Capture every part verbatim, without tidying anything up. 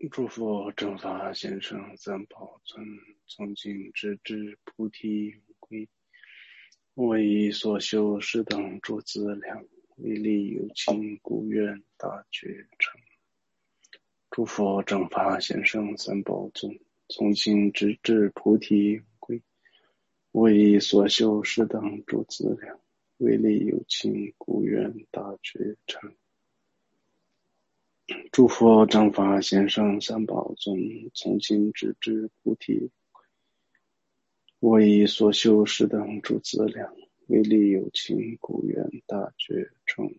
诸佛正法贤圣三宝尊，从今直至菩提归。为所修是等诸资粮，为利有情故愿大觉成。诸佛正法贤圣三宝尊，从今直至菩提归。为所修是等诸资粮，为利有情故愿大觉成。诸佛正法贤圣三宝尊，从今直至菩提。为所修是等诸资粮，为利有情故愿大觉成。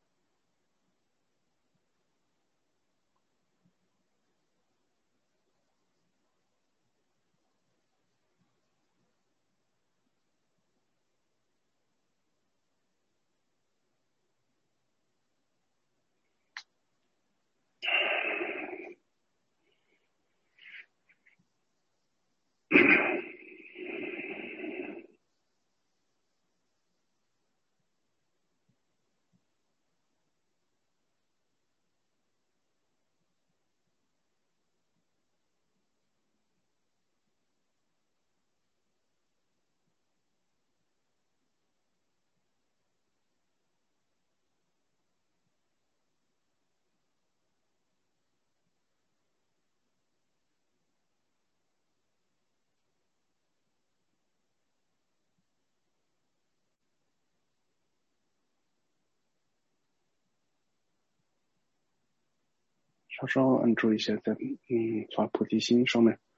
稍稍按住一下在嗯发菩提心上面。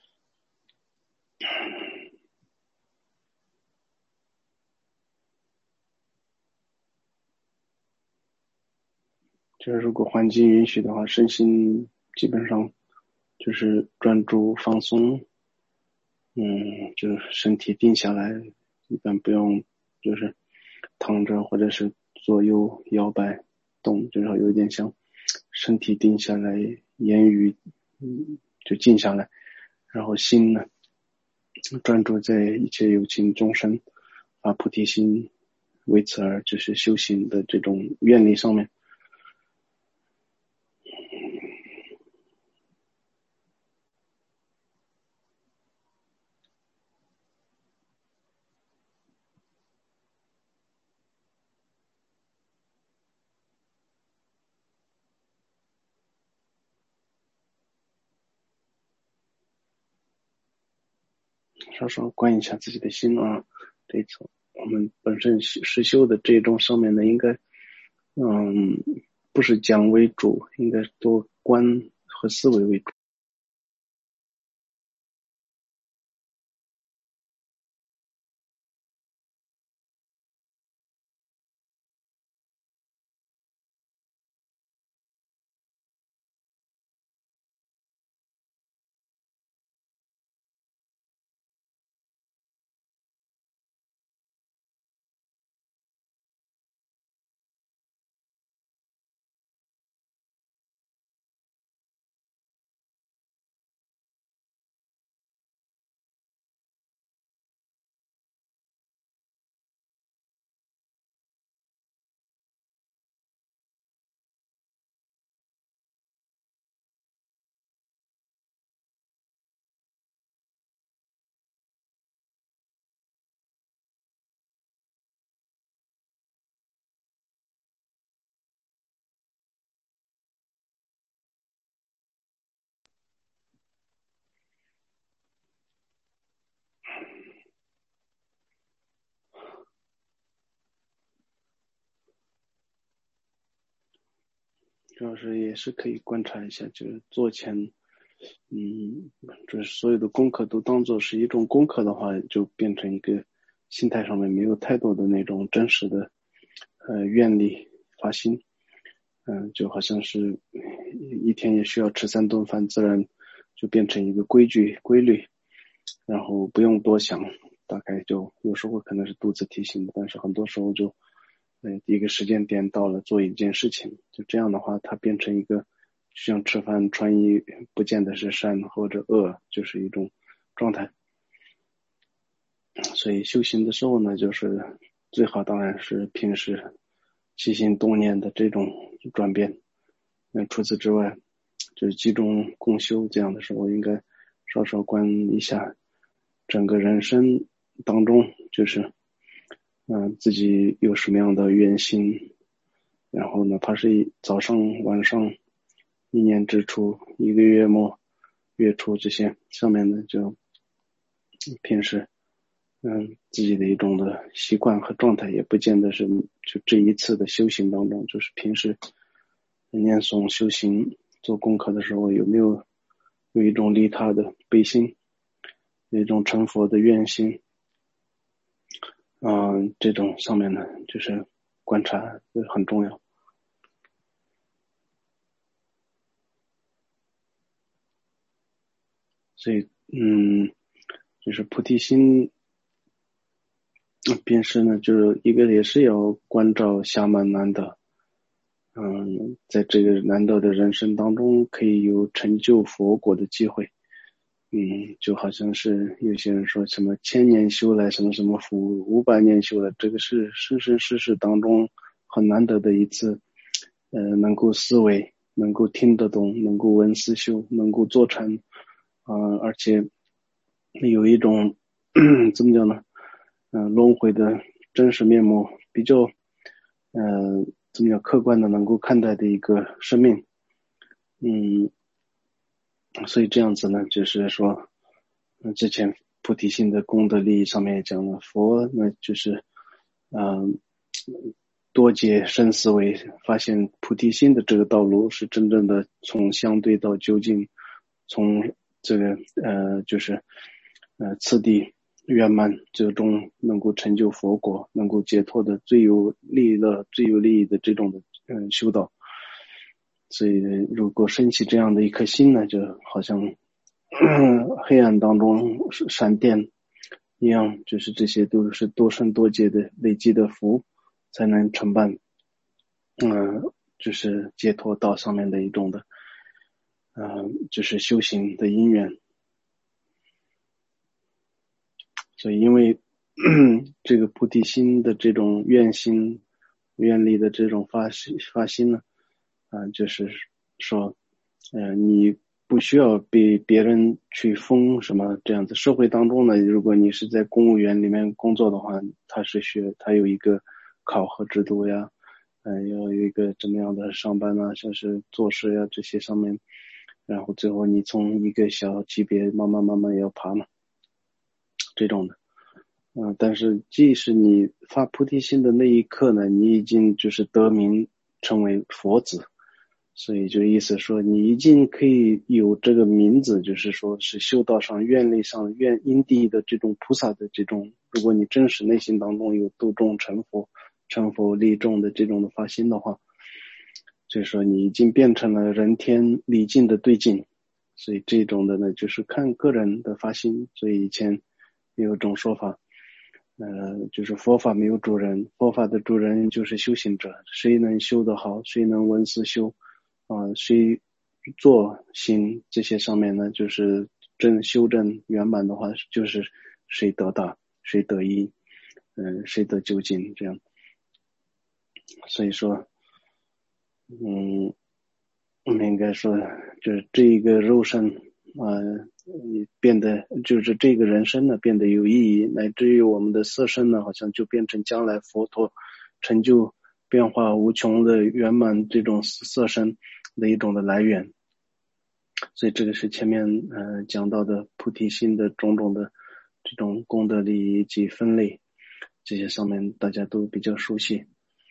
就是如果环境允许的话，身心基本上就是专注放松，嗯，就是身体定下来，一般不用就是躺着或者是左右摇摆动，就是有点像身体定下来，言语嗯就静下来，然后心呢专注在一切有情众生发菩提心，为此而就是修行的这种愿力上面。稍稍观一下自己的心啊，这一次我们本身实修的这种上面呢，应该嗯不是讲为主，应该多观和思维为主。主要是也是可以观察一下，就是做前嗯就是所有的功课都当作是一种功课的话，就变成一个心态上面没有太多的那种真实的呃愿力发心，嗯，就好像是一天也需要吃三顿饭，自然就变成一个规矩规律，然后不用多想，大概就有时候可能是肚子提醒的，但是很多时候就呃一个时间点到了做一件事情，就这样的话它变成一个像吃饭穿衣不见得是善或者恶，就是一种状态。所以修行的时候呢，就是最好当然是平时起心动念的这种转变。那除此之外， 就是集中共修这样的时候，应该稍稍观一下整个人生当中，就是嗯、呃、自己有什么样的愿心，然后哪怕是早上晚上一年之初一个月末月初这些上面呢，就平时嗯自己的一种的习惯和状态，也不见得是就这一次的修行当中，就是平时念诵修行做功课的时候，有没有有一种利他的悲心，有一种成佛的愿心，嗯，这种上面呢，就是观察很重要。所以，嗯，就是菩提心，便是呢，就是一个也是要关照暇满难得，嗯，在这个难得的人生当中，可以有成就佛果的机会。嗯，就好像是有些人说什么千年修来什么什么福，五百年修来，这个是生生世世当中很难得的一次，呃，能够思维，能够听得懂，能够闻思修，能够做成，啊、呃，而且有一种怎么讲呢？嗯、呃，轮回的真实面目比较，呃，怎么讲客观的能够看待的一个生命，嗯。所以这样子呢，就是说，嗯，之前菩提心的功德利益上面也讲了，佛呢就是，嗯、呃，多劫深思维，发现菩提心的这个道路是真正的从相对到究竟，从这个呃就是呃次第圆满，最终能够成就佛果，能够解脱的最有利乐、最有利益的这种的嗯修道。所以如果升起这样的一颗心呢，就好像黑暗当中闪电一样，就是这些都是多生多劫的累积的福，才能承办嗯、呃，就是解脱道上面的一种的嗯、呃，就是修行的因缘。所以因为这个菩提心的这种愿心愿力的这种发心发心呢，啊、呃，就是说呃，你不需要被别人去封什么这样子。社会当中呢，如果你是在公务员里面工作的话，他是学他有一个考核制度呀，嗯、呃，要有一个怎么样的上班啊，像是做事呀这些上面，然后最后你从一个小级别慢慢慢慢要爬嘛，这种的。嗯、呃，但是即使你发菩提心的那一刻呢，你已经就是得名成为佛子。所以就意思说，你已经可以有这个名字，就是说是修道上愿力上愿因地的这种菩萨的这种，如果你真实内心当中有度众成佛、成佛利众的这种的发心的话，就是说你已经变成了人天礼敬的对境。所以这种的呢，就是看个人的发心。所以以前有一种说法，呃，就是佛法没有主人，佛法的主人就是修行者，谁能修得好，谁能闻思修。啊、呃，谁做心这些上面呢，就是正修正圆满的话，就是谁得大，谁得一，嗯、呃，谁得究竟这样。所以说，嗯，我们应该说，就是这一个肉身啊、呃，变得就是这个人生呢变得有意义，乃至于我们的色身呢，好像就变成将来佛陀成就变化无穷的圆满这种色身的一种的来源。所以这个是前面呃讲到的菩提心的种种的这种功德利益及分类，这些上面大家都比较熟悉。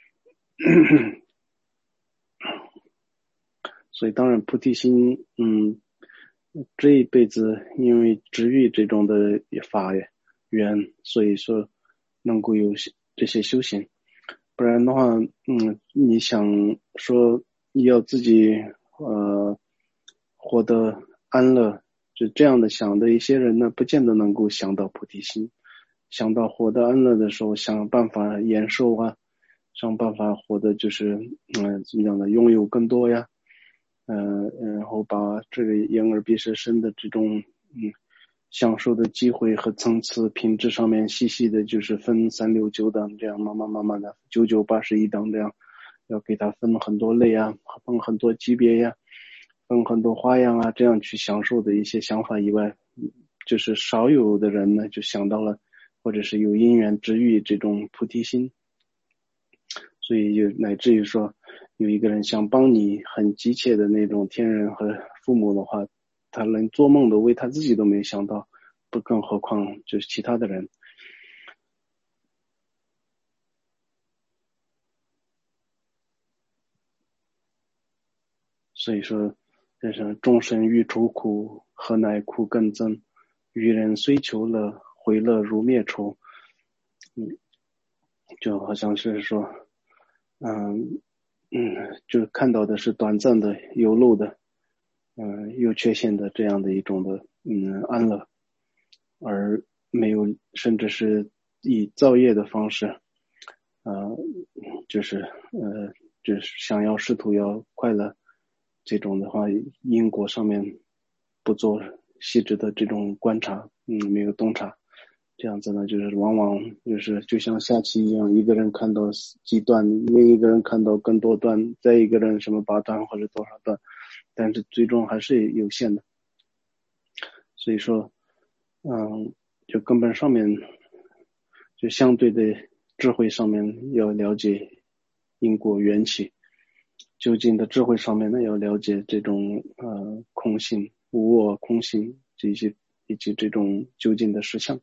所以当然菩提心，嗯，这一辈子因为治愈这种的法缘，所以说能够有这些修行。不然的话，嗯，你想说你要自己呃活得安乐，就这样的想的一些人呢，不见得能够想到菩提心。想到活得安乐的时候，想办法延寿啊，想办法活得就是嗯、呃、怎么样的拥有更多呀，呃，然后把这个眼耳鼻舌身的这种嗯享受的机会和层次品质上面细细的就是分三六九等这样慢慢慢慢的九九八十一等这样，要给它分很多类啊，分很多级别呀， 分很多花样啊，这样去享受的一些想法以外，就是少有的人呢就想到了，或者是有因缘之遇这种菩提心，所以就乃至于说有一个人想帮你很急切的那种天人和父母的话，他连做梦都为他自己都没想到，不更何况就是其他的人。所以说这是众生欲除苦，何乃苦更增，愚人虽求乐，回乐如灭处。嗯，就好像是说嗯嗯，就看到的是短暂的有漏的嗯有缺陷的这样的一种的嗯安乐，而没有甚至是以造业的方式呃就是呃就是想要试图要快乐，这种的话因果上面不做细致的这种观察，嗯没有洞察，这样子呢就是往往就是就像下棋一样，一个人看到几段，另一个人看到更多段，再一个人什么八段或者多少段，但是最终还是有限的。所以说嗯就根本上面就相对的智慧上面要了解因果缘起，究竟的智慧上面呢要了解这种呃空性无我空性这些以及这种究竟的实相。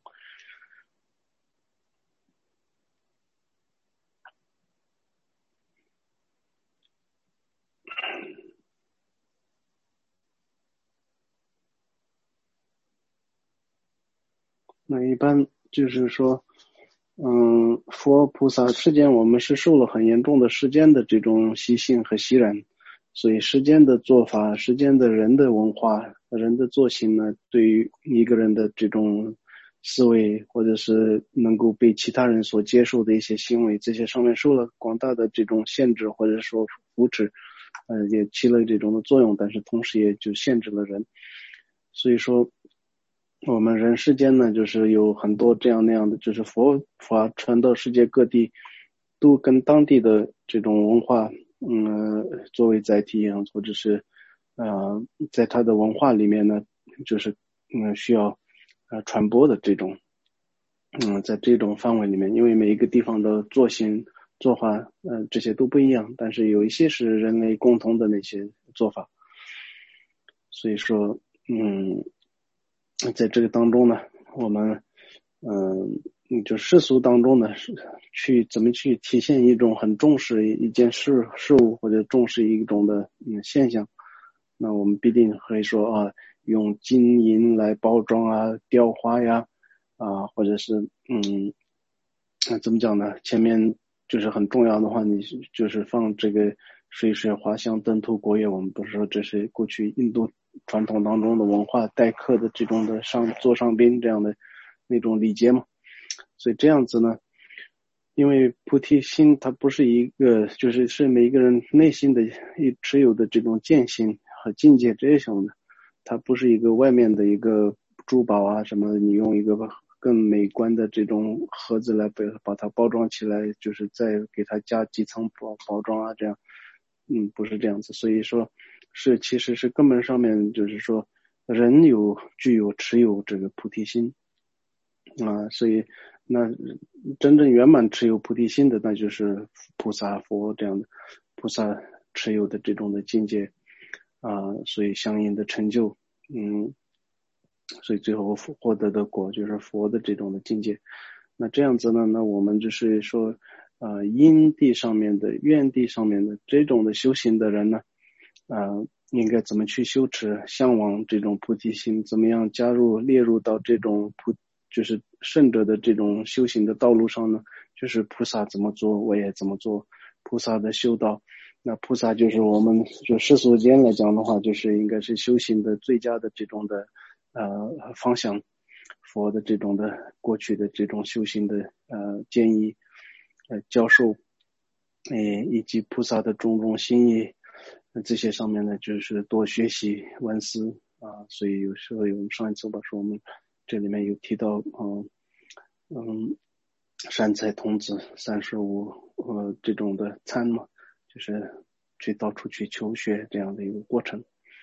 那一般就是说嗯，佛菩萨世间我们是受了很严重的世间的这种习性和习染，所以世间的做法，世间的人的文化，人的作行呢，对于一个人的这种思维或者是能够被其他人所接受的一些行为，这些上面受了广大的这种限制或者说扶持，呃，也起了这种的作用，但是同时也就限制了人。所以说我们人世间呢，就是有很多这样那样的，就是佛法传到世界各地，都跟当地的这种文化，嗯，作为载体一样，或者是，呃，在他的文化里面呢，就是嗯需要呃传播的这种，嗯，在这种范围里面，因为每一个地方的作行做法，呃，这些都不一样，但是有一些是人类共同的那些做法，所以说，嗯。在这个当中呢，我们嗯，就世俗当中呢，是去怎么去体现一种很重视一件事事物或者重视一种的嗯现象，那我们必定会说啊，用金银来包装啊，雕花呀啊，或者是嗯，那怎么讲呢？前面就是很重要的话，你就是放这个水水花香灯图国乐，我们不是说这是过去印度传统当中的文化待客的这种的上座上宾这样的那种礼节嘛。所以这样子呢，因为菩提心它不是一个，就是是每一个人内心的一持有的这种见性和境界这种的，它不是一个外面的一个珠宝啊什么，你用一个更美观的这种盒子来把把它包装起来，就是再给它加几层包包装啊，这样，嗯，不是这样子。所以说，是其实是根本上面就是说，人有具有持有这个菩提心啊，所以那真正圆满持有菩提心的，那就是菩萨佛这样的菩萨持有的这种的境界啊，所以相应的成就，嗯。所以最后获得的果就是佛的这种的境界。那这样子呢，那我们就是说，呃，因地上面的、愿地上面的这种的修行的人呢，呃，应该怎么去修持、向往这种菩提心？怎么样加入、列入到这种菩，就是圣者的这种修行的道路上呢？就是菩萨怎么做，我也怎么做。菩萨的修道，那菩萨就是我们就世俗间来讲的话，就是应该是修行的最佳的这种的。呃方向，佛的这种的过去的这种修行的呃建议呃教授，呃以及菩萨的种种心意，这些上面呢就是多学习闻思啊，所以有时候我们上一次吧说我们这里面有提到嗯嗯善财童子三十五呃这种的参嘛，就是去到处去求学这样的一个过程。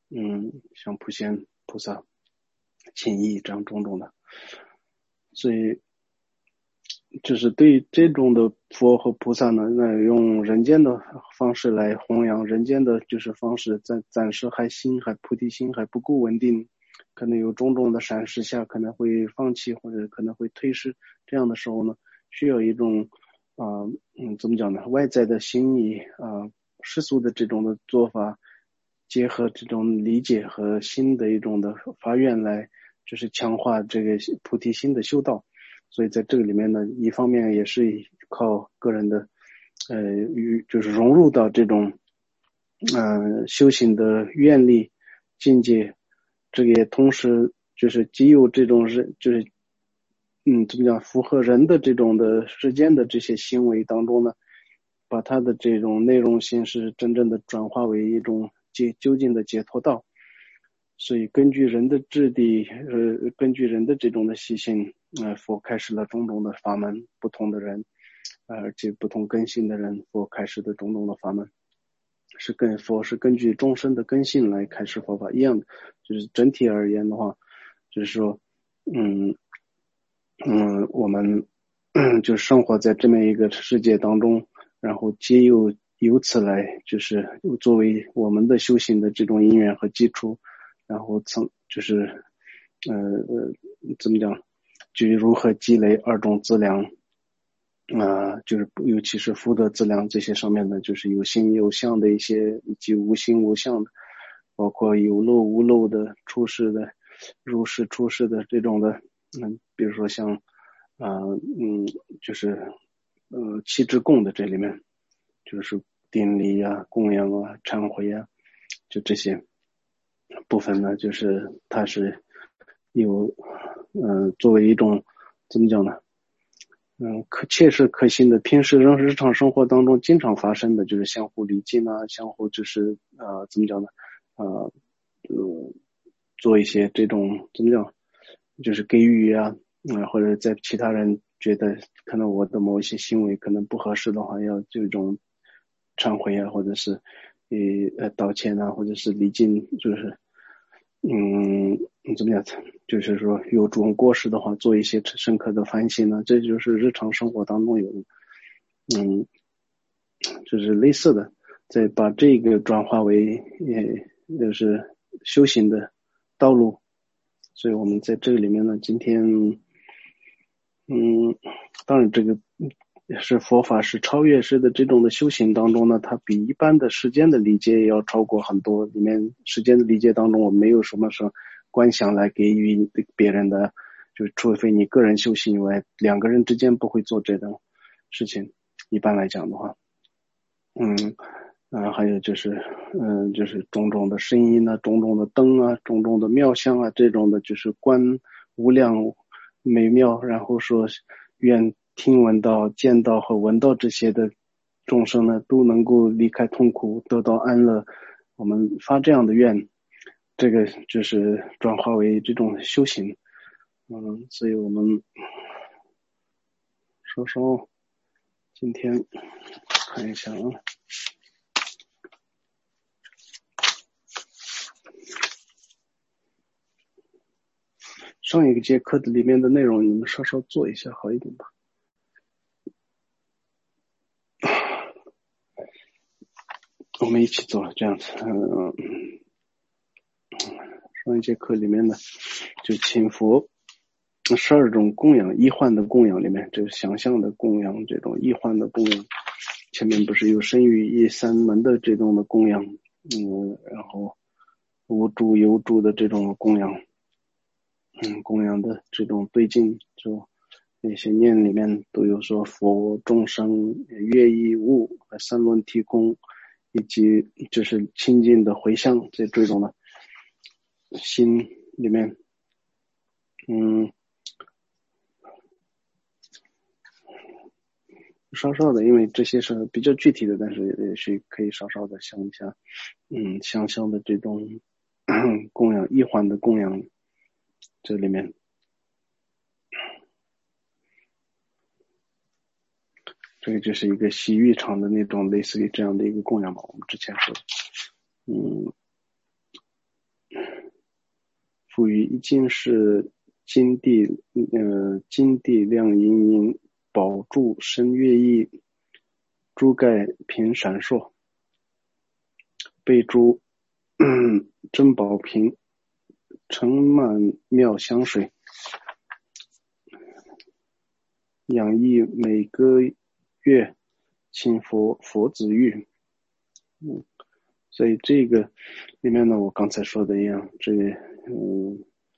嗯，像普贤菩萨、亲意这样种种的。所以就是对于这种的佛和菩萨呢，那用人间的方式来弘扬，人间的就是方式，暂暂时还心还菩提心还不够稳定，可能有种种的闪失下，可能会放弃或者可能会退失。这样的时候呢，需要一种啊、呃、嗯怎么讲呢？外在的心意啊、呃，世俗的这种的做法，结合这种理解和新的一种的发愿来，就是强化这个菩提心的修道。所以在这个里面呢，一方面也是靠个人的，呃，与就是融入到这种，嗯、呃，修行的愿力境界，这个也同时就是既有这种人，就是，嗯，怎么讲，符合人的这种的世间的这些行为当中呢，把它的这种内容性是真正的转化为一种解究竟的解脱道。所以根据人的质地，呃，根据人的这种的习性，呃，佛开始了种种的法门，不同的人，呃而且不同根性的人，佛开始的种种的法门，是跟佛是根据众生的根性来开始佛法一样的。就是整体而言的话，就是说，嗯嗯，我们就生活在这么一个世界当中，然后皆由由此来，就是作为我们的修行的这种因缘和基础。然后曾就是呃呃怎么讲，就如何积累二种资粮啊、呃，就是尤其是福德资粮这些上面的，就是有形有相的一些，以及无形无相的，包括有漏无漏的出世的、入世出世的这种的，嗯，比如说像啊、呃、嗯，就是呃七支供的这里面，就是典礼啊、供养啊、忏悔啊，就这些部分呢，就是它是有，嗯、呃，作为一种怎么讲呢？嗯，可切实可行的，平时日日常生活当中经常发生的，就是相互礼敬啊，相互就是呃，怎么讲呢？呃，呃，做一些这种怎么讲，就是给予啊，嗯、呃，或者在其他人觉得可能我的某一些行为可能不合适的话，要这种忏悔啊，或者是呃道歉啊，或者是礼敬，就是嗯，怎么讲？就是说有这种过失的话，做一些深刻的反省呢，这就是日常生活当中有，嗯，就是类似的，再把这个转化为呃，就是修行的道路。所以我们在这个里面呢，今天，嗯，当然这个是佛法是超越式的这种的修行当中呢，它比一般的时间的理解也要超过很多。里面时间的理解当中，我没有什么说观想来给予别人的，就除非你个人修行以外，两个人之间不会做这种事情。一般来讲的话，嗯嗯、呃，还有就是，嗯、呃，就是种种的声音啊，种种的灯啊，种种的妙香啊，这种的就是观无量美妙，然后说愿听闻到、见到和闻到这些的众生呢，都能够离开痛苦，得到安乐。我们发这样的愿，这个就是转化为这种修行。嗯，所以我们说说今天看一下啊。上一个节课的里面的内容，你们稍稍做一下好一点吧。我们一起做，这样子。嗯，上一节课里面呢，就请佛十二种供养，一幻的供养里面，就是想象的供养，这种一幻的供养。前面不是有身语意三门的这种的供养，嗯，然后无助有助的这种供养，嗯，供养的这种对境，就那些念里面都有说佛众生乐意物三轮提供，以及就是清净的回向这这种的心里面，嗯，稍稍的，因为这些是比较具体的，但是也许可以稍稍的想一下，嗯，相相的这种供养一环的供养，这里面。这个就是一个洗浴场的那种类似于这样的一个供养吧，我们之前说的。嗯， 赋予一尽是金地呃金地亮莹莹，宝柱深月异，珠盖频闪烁，贝珠珍宝瓶，盛满妙香水，养意每个月，请佛佛子玉。嗯，所以这个里面呢，我刚才说的一样，这个嗯，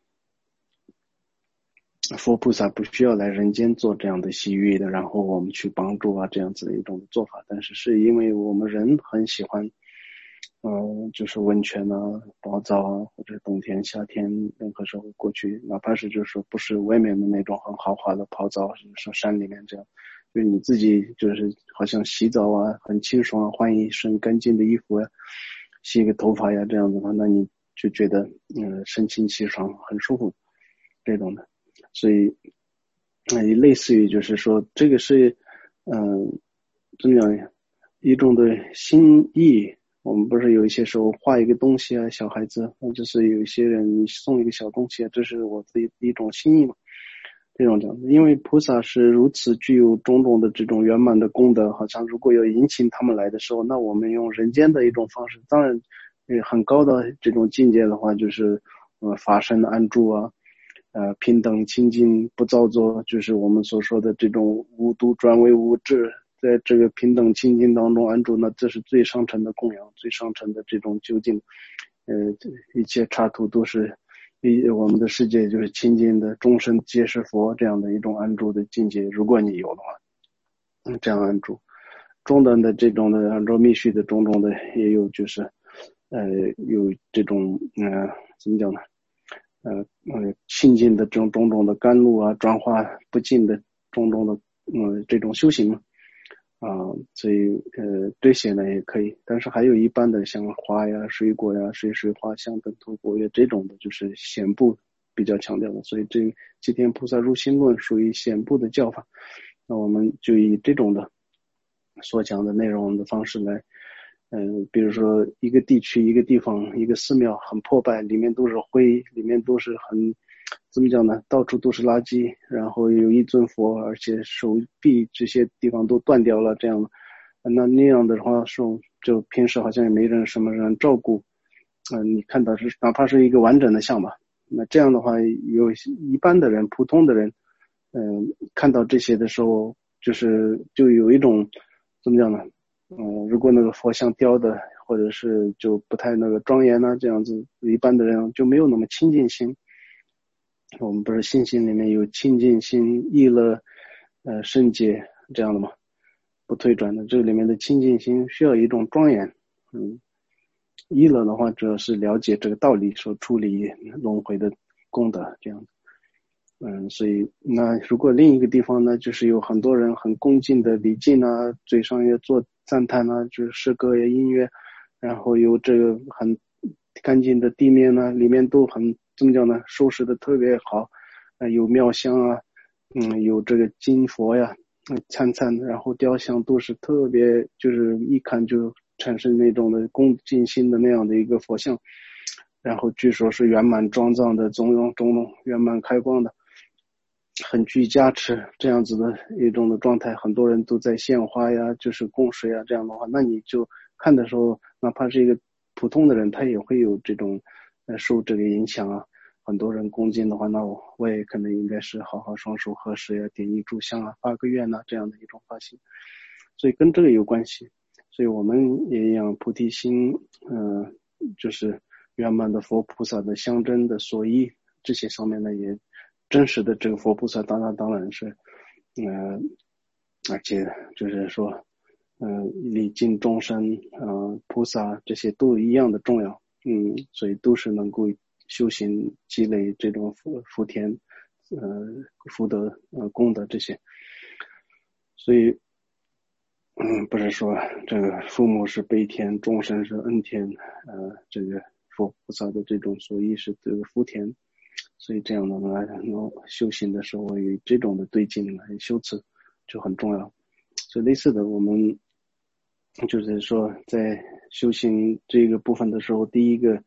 佛菩萨不需要来人间做这样的洗浴的，然后我们去帮助啊这样子的一种做法，但是是因为我们人很喜欢，呃，就是温泉啊、泡澡啊，或者冬天、夏天任何时候过去，哪怕是就是说不是外面的那种很豪华的泡澡，是说山里面这样。就是你自己就是好像洗澡啊，很清爽啊，换一身干净的衣服呀、啊，洗个头发呀，这样的话，那你就觉得嗯神清气爽，很舒服这种的。所以，呃，类似于就是说，这个是嗯、呃、怎么讲一种的心意。我们不是有一些时候画一个东西啊，小孩子或者是有一些人你送一个小东西啊，这是我自己的一种心意嘛。这种这样子，因为菩萨是如此具有种种的这种圆满的功德，好像如果要引请他们来的时候，那我们用人间的一种方式，当然，呃，很高的这种境界的话，就是呃法身安住啊，呃平等清净不造作，就是我们所说的这种无度专为无智，在这个平等清净当中安住，那这是最上乘的供养，最上乘的这种究竟，呃，一切刹土都是。我们的世界就是清净的，终身皆是佛这样的一种安住的境界。如果你有的话，嗯，这样安住。中等的这种的按照密续的种种的也有，就是呃有这种呃怎么讲呢？呃呃清净的这种种种的甘露啊，转化不尽的种种的嗯、呃、这种修行嘛。啊、呃，所以呃这些呢也可以，但是还有一般的像花呀、水果呀、水水花香等土果叶这种的，就是显部比较强调的，所以这吉田菩萨入心论属于显部的教法。那我们就以这种的所讲的内容的方式来，嗯、呃，比如说一个地区、一个地方、一个寺庙很破败，里面都是灰，里面都是很。怎么讲呢？到处都是垃圾，然后有一尊佛，而且手臂这些地方都断掉了，这样，那那样的话，说就平时好像也没人什么人照顾，嗯、呃，你看到是哪怕是一个完整的像吧，那这样的话，有一般的人、普通的人，嗯、呃，看到这些的时候，就是就有一种怎么讲呢？嗯、呃，如果那个佛像雕的，或者是就不太那个庄严呢、啊，这样子，一般的人就没有那么亲近心。我们不是信心里面有清净心、意乐、呃圣洁这样的吗？不退转的，这里面的清净心需要一种庄严。嗯，意乐的话主要是了解这个道理，所处理轮回的功德这样子。嗯，所以那如果另一个地方呢，就是有很多人很恭敬的礼敬啊，嘴上也做赞叹啊，就是诗歌呀、音乐，然后有这个很干净的地面呢，里面都很怎么讲呢，收拾的特别好，呃，有庙香啊，嗯，有这个金佛呀，嗯，灿灿的，然后雕像都是特别，就是一看就产生那种的恭敬心的那样的一个佛像，然后据说是圆满庄藏的，种种种种圆满开光的。很具加持这样子的一种的状态，很多人都在献花呀，就是供水啊，这样的话，那你就看的时候，哪怕是一个普通的人，他也会有这种呃受这个影响啊。很多人恭敬的话，那我我也可能应该是好好双手合十呀，点一炷香啊，发个愿呐、啊，这样的一种发心，所以跟这个有关系。所以我们也养菩提心，嗯、呃，就是圆满的佛菩萨的象征的所依，这些上面呢也。真实的这个佛菩萨当然当然是，呃，而且就是说，嗯、呃，礼敬众生，呃，菩萨这些都一样的重要，嗯，所以都是能够修行积累这种福福田，呃，福德呃功德这些，所以，嗯，不是说这个父母是悲天，众生是恩天，呃，这个佛菩萨的这种所依是这个福田。所以这样的来能修行的时候有这种的对境来修持就很重要。所以类似的，我们就是说在修行这个部分的时候，第一个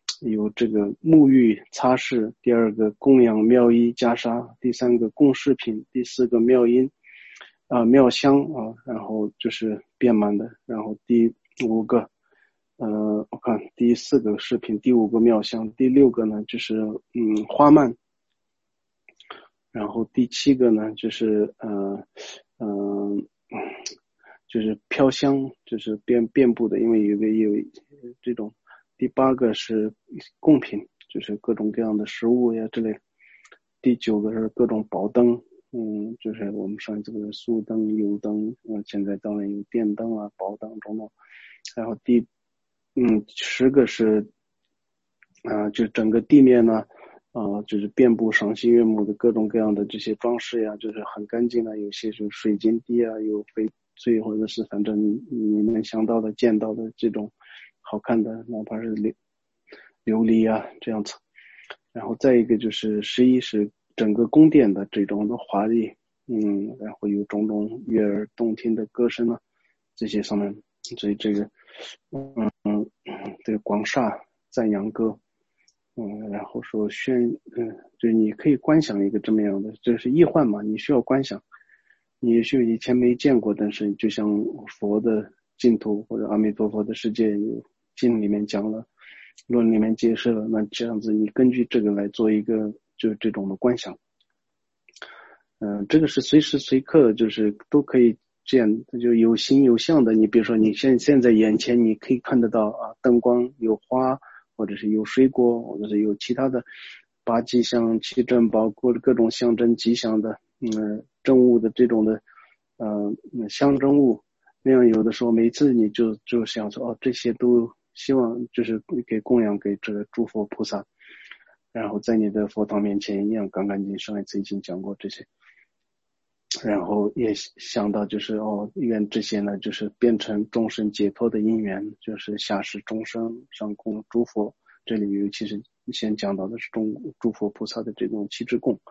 有这个沐浴擦拭，第二个供养妙衣袈裟，第三个供饰品，第四个妙音啊、呃、妙香啊，然后就是遍满的，然后第五个呃我看第四个饰品，第五个妙香，第六个呢就是嗯花蔓，然后第七个呢就是呃嗯、呃、就是飘香，就是遍遍布的，因为有个有这种。第八个是贡品，就是各种各样的食物呀之类。第九个是各种宝灯，嗯，就是我们上这个素灯、油灯，嗯，现在当然有电灯啊、宝灯种种。然后第嗯十个是啊、呃，就整个地面呢，啊、呃，就是遍布赏心悦目的各种各样的这些装饰呀，就是很干净的，有些是水晶地啊，有翡翠或者是反正你你能想到的、见到的这种。好看的，哪怕是琉琉璃啊这样子，然后再一个就是十一是整个宫殿的这种的华丽，嗯，然后有种种悦耳动听的歌声啊，这些上面，所以这个，嗯嗯，这个广厦赞扬歌，嗯，然后说宣，嗯，就是你可以观想一个这么样的，这是易幻嘛，你需要观想，你也许以前没见过，但是就像佛的净土或者阿弥陀佛的世界有。经里面讲了，论里面解释了，那这样子你根据这个来做一个就是这种的观想，嗯、呃，这个是随时随刻就是都可以这样，就有形有相的。你比如说你现现在眼前你可以看得到啊，灯光有花，或者是有水果，或者是有其他的八吉祥、七珍宝，或者各种象征吉祥的，嗯，政务的这种的，呃，象征物。那样有的时候每次你就就想说哦，这些都希望就是给供养给这个诸佛菩萨，然后在你的佛堂面前一样干干净净。上一次已经讲过这些，然后也想到就是哦，愿这些呢就是变成众生解脱的因缘，就是下世众生上供诸佛。这里尤其是先讲到的是中诸佛菩萨的这种七支供。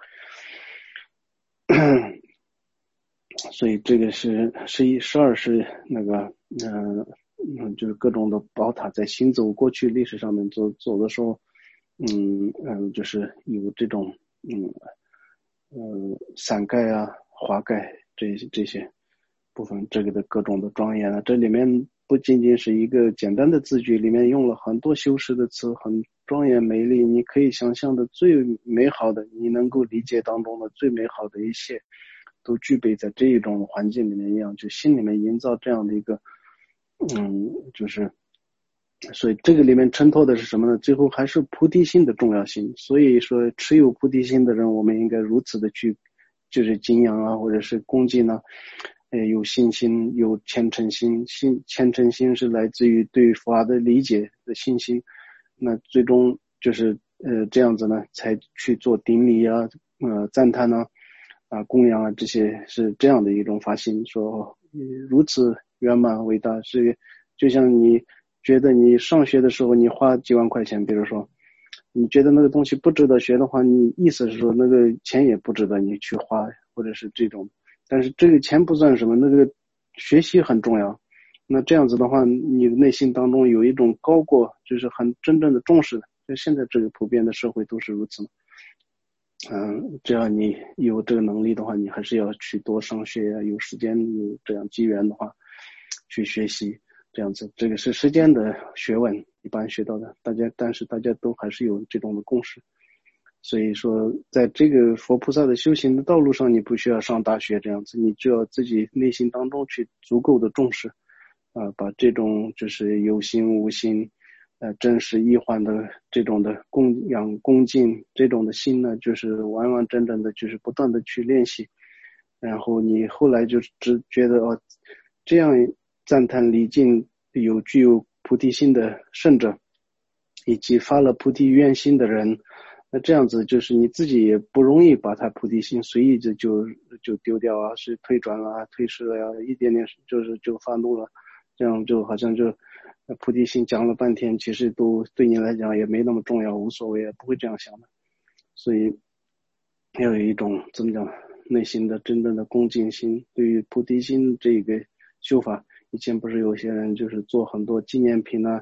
所以这个是十一、十二是那个嗯、呃、嗯，就是各种的宝塔在行走过去历史上面走走的时候，嗯嗯，就是有这种嗯嗯伞盖啊、华盖这这些部分，这个的各种的庄严啊，这里面不仅仅是一个简单的字句，里面用了很多修饰的词，很庄严美丽，你可以想象的最美好的，你能够理解当中的最美好的一切。都具备在这一种环境里面一样，就心里面营造这样的一个，嗯，就是，所以这个里面衬托的是什么呢？最后还是菩提心的重要性。所以说，持有菩提心的人，我们应该如此的去，就是敬仰啊，或者是恭敬啊，呃，有信心，有虔诚心。信虔诚心是来自于对法的理解的信心。那最终就是呃这样子呢，才去做顶礼啊，呃赞叹啊。啊，供养啊，这些是这样的一种发心，说如此圆满伟大，是就像你觉得你上学的时候，你花几万块钱，比如说，你觉得那个东西不值得学的话，你意思是说那个钱也不值得你去花，或者是这种，但是这个钱不算什么，那个学习很重要。那这样子的话，你内心当中有一种高过，就是很真正的重视的。就现在这个普遍的社会都是如此嘛。嗯，只要你有这个能力的话，你还是要去多上学啊，有时间有这样机缘的话，去学习这样子，这个是时间的学问，一般学到的，大家但是大家都还是有这种的共识。所以说，在这个佛菩萨的修行的道路上，你不需要上大学这样子，你只要自己内心当中去足够的重视，啊、呃，把这种就是有心无心。呃，真实易幻的这种的供养恭敬这种的心呢，就是完完整整的，就是不断的去练习，然后你后来就只觉得哦，这样赞叹礼敬有具有菩提心的圣者，以及发了菩提愿心的人，那这样子就是你自己也不容易把他菩提心随意就就就丢掉啊，是退转了啊，退失了呀、啊，一点点就是就发怒了，这样就好像就。菩提心讲了半天，其实都对你来讲也没那么重要，无所谓，不会这样想的。所以要有一种怎么讲，内心的真正的恭敬心。对于菩提心这个修法，以前不是有些人就是做很多纪念品啊，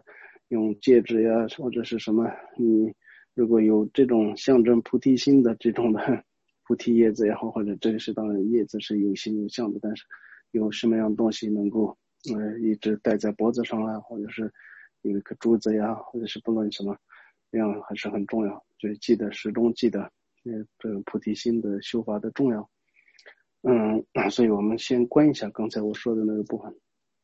用戒指呀或者是什么，你如果有这种象征菩提心的这种的菩提叶子也好，或者这个是当然叶子是有形有相的，但是有什么样的东西能够呃一直戴在脖子上啊，或者是有一颗珠子呀，或者是不论什么，这样还是很重要，就是记得始终记得呃这个菩提心的修法的重要。嗯，所以我们先关一下刚才我说的那个部分。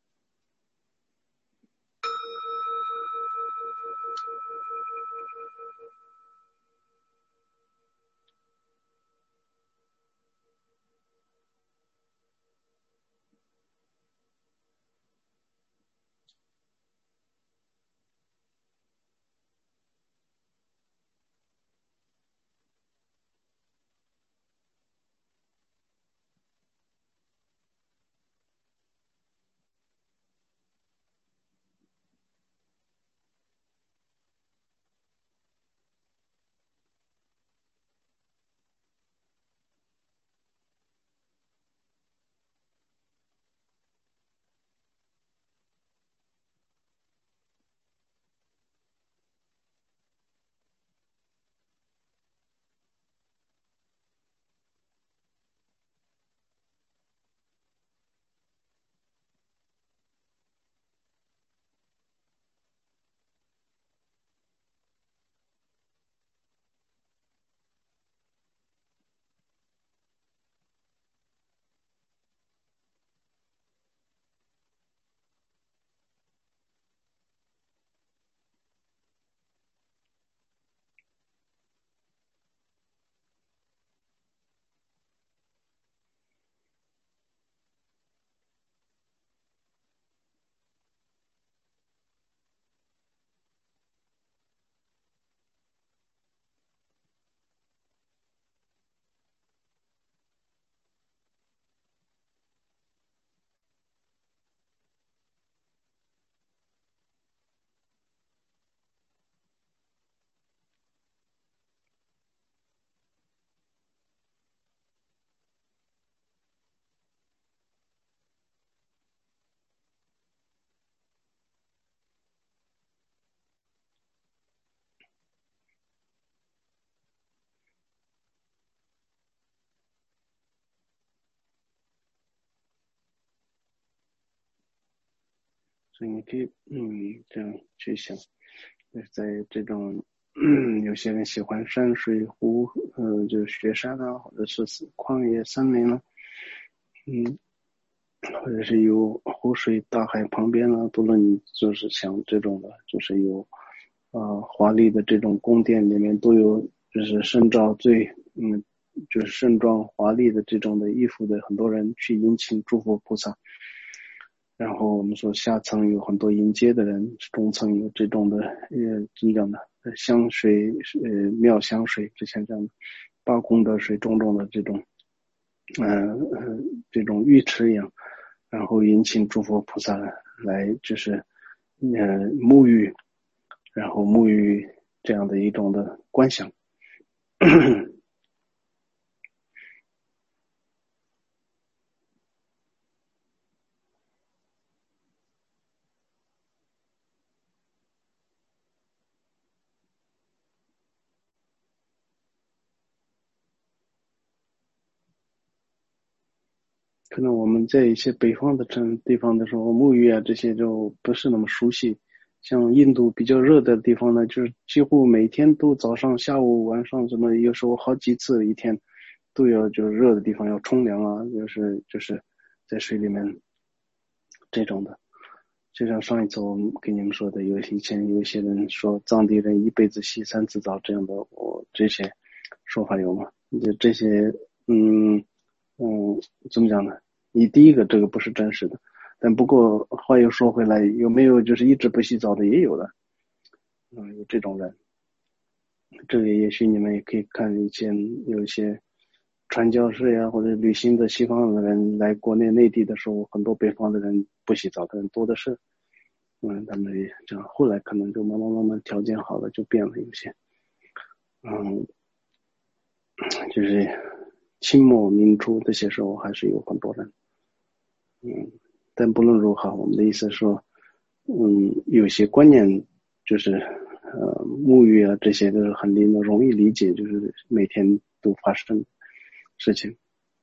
所以你可以嗯这样去想，就是在这种嗯有些人喜欢山水湖，呃就是雪山啊，或者是旷野森林啊，嗯，或者是有湖水大海旁边啊，不论你就是像这种的，就是有呃华丽的这种宫殿里面都有，就是身着最嗯就是盛装华丽的这种的衣服的很多人去迎请诸佛菩萨。然后我们说下层有很多迎接的人，中层有这种的呃怎么讲呢？香水呃妙香水，之前这样的八功德水种种的这种呃呃这种浴池一样，然后引请诸佛菩萨来就是呃沐浴，然后沐浴这样的一种的观想。可能我们在一些北方的城地方的时候，沐浴啊这些就不是那么熟悉。像印度比较热的地方呢，就是几乎每天都早上、下午、晚上什么，有时候好几次一天都要就是热的地方要冲凉啊，就是就是在水里面这种的。就像上一次我们跟你们说的，有以前有一些人说藏地人一辈子洗三次澡这样的，我这些说法有吗？就这些，嗯嗯，怎么讲呢？你第一个这个不是真实的，但不过话又说回来，有没有就是一直不洗澡的也有的，嗯，有这种人。这个也许你们也可以看以前有一些传教士呀，或者旅行的西方的人来国内内地的时候，很多北方的人不洗澡的人多的是。嗯，他们也这样，后来可能就慢慢慢慢条件好了，就变了有些。嗯，就是清末明初这些时候还是有很多人。嗯，但不论如何，我们的意思是说，嗯，有些观念就是呃沐浴啊，这些都是很理容易理解，就是每天都发生事情，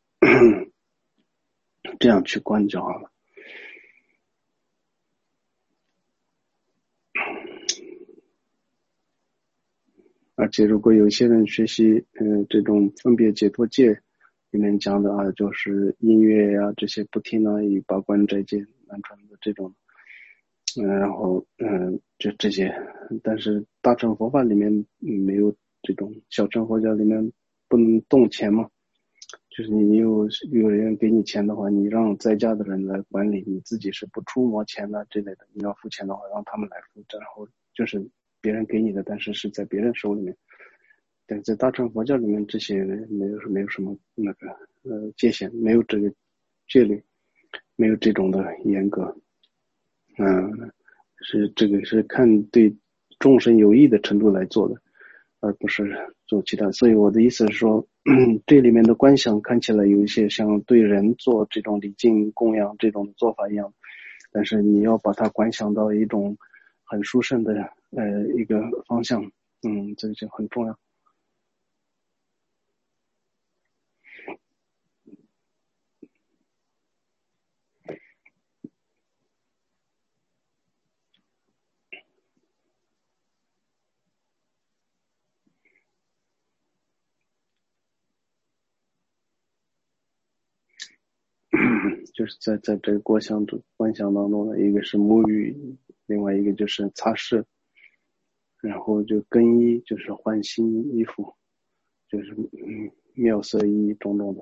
这样去观就好了。而且如果有些人学习嗯、呃、这种分别解脱戒里面讲的啊，就是音乐呀、啊、这些不听啊，以八关斋戒南传的这种嗯、呃、然后嗯、呃、就这些，但是大乘佛法里面、嗯、没有这种，小乘佛教里面不能动钱嘛，就是你有有人给你钱的话，你让在家的人来管理，你自己是不出毛钱的之类的，你要付钱的话让他们来付，然后就是别人给你的，但是是在别人手里面。但在大乘佛教里面，这些没有没有什么那个呃界限，没有这个戒律，没有这种的严格。嗯，是这个是看对众生有益的程度来做的，而不是做其他。所以我的意思是说，这里面的观想看起来有一些像对人做这种礼敬供养这种做法一样，但是你要把它观想到一种很殊胜的呃一个方向，嗯，这就很重要。就是在在这个观想中观想当中的一个是沐浴，另外一个就是擦拭，然后就更衣，就是换新衣服，就是嗯妙色衣种种的，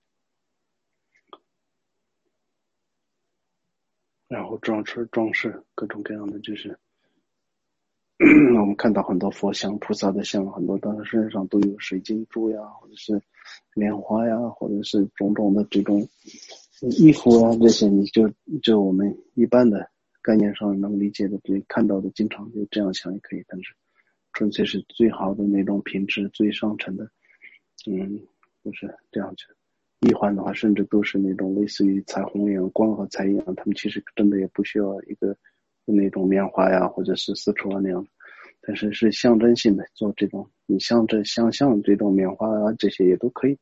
然后装饰装饰各种各样的，就是我们看到很多佛像、菩萨的像，很多当然身上都有水晶珠呀，或者是莲花呀，或者是种种的这种衣服啊，这些你就就我们一般的概念上能理解的，对看到的，经常就这样想也可以，但是纯粹是最好的那种品质、最上乘的，嗯，就是这样子。易幻的话，甚至都是那种类似于彩虹一样、光和彩一样，他们其实真的也不需要一个那种棉花呀，或者是丝绸啊那样的，但是是象征性的做这种，你象征相像这种棉花啊，这些也都可以。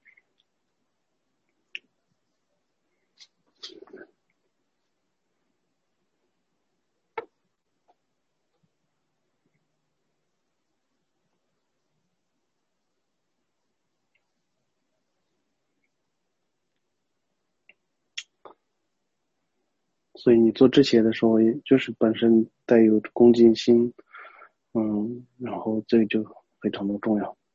所以你做这些的时候，也就是本身带有恭敬心，嗯，然后这个就非常的重要。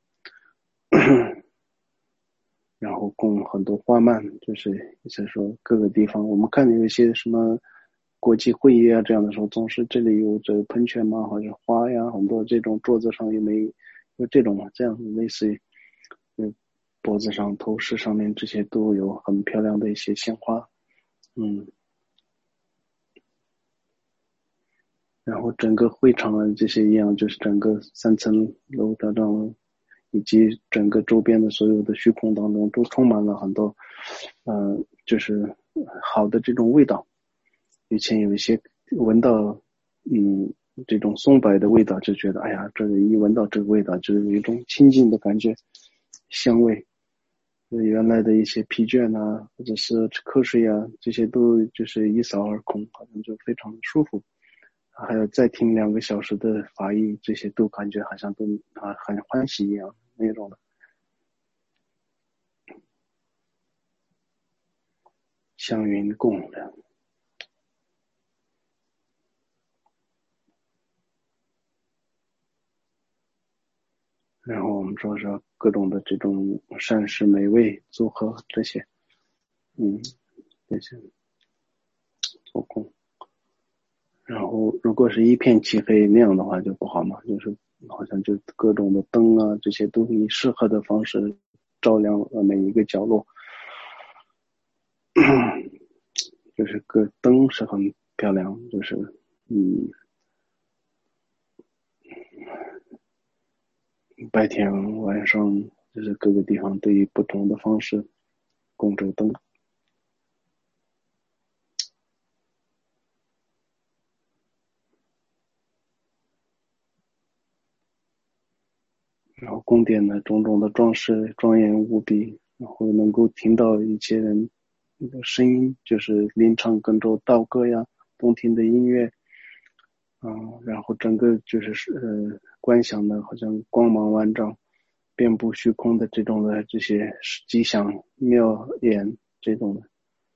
然后供很多花蔓，就是意思说各个地方，我们看有一些什么国际会议啊这样的时候，总是这里有这喷泉嘛，或者花呀，很多这种桌子上有没有这种嘛，这样类似于嗯脖子上、头饰上面这些都有很漂亮的一些鲜花，嗯，然后整个会场啊这些一样，就是整个三层楼的这种，以及整个周边的所有的虚空当中都充满了很多，嗯、呃，就是好的这种味道。以前有一些闻到，嗯，这种松柏的味道，就觉得哎呀，这个一闻到这个味道，就有一种亲近的感觉，香味。原来的一些疲倦啊，或者是瞌睡啊，这些都就是一扫而空，好像就非常舒服。还有再听两个小时的法义，这些都感觉好像都啊很欢喜一样那种的。香云供的，然后我们说说各种的这种膳食美味组合这些，嗯，这些做供。然后如果是一片漆黑那样的话就不好嘛，就是好像就各种的灯啊，这些都以适合的方式照亮了每一个角落。就是个灯是很漂亮，就是嗯，白天晚上就是各个地方都以不同的方式供着灯。 然后宫殿呢种种的装饰庄严无比，然后能够听到一些人的声音，就是吟唱更多道歌呀，动听的音乐，啊、呃然后整个就是呃观想的好像光芒万丈，遍布虚空的这种的这些吉祥妙言这种的。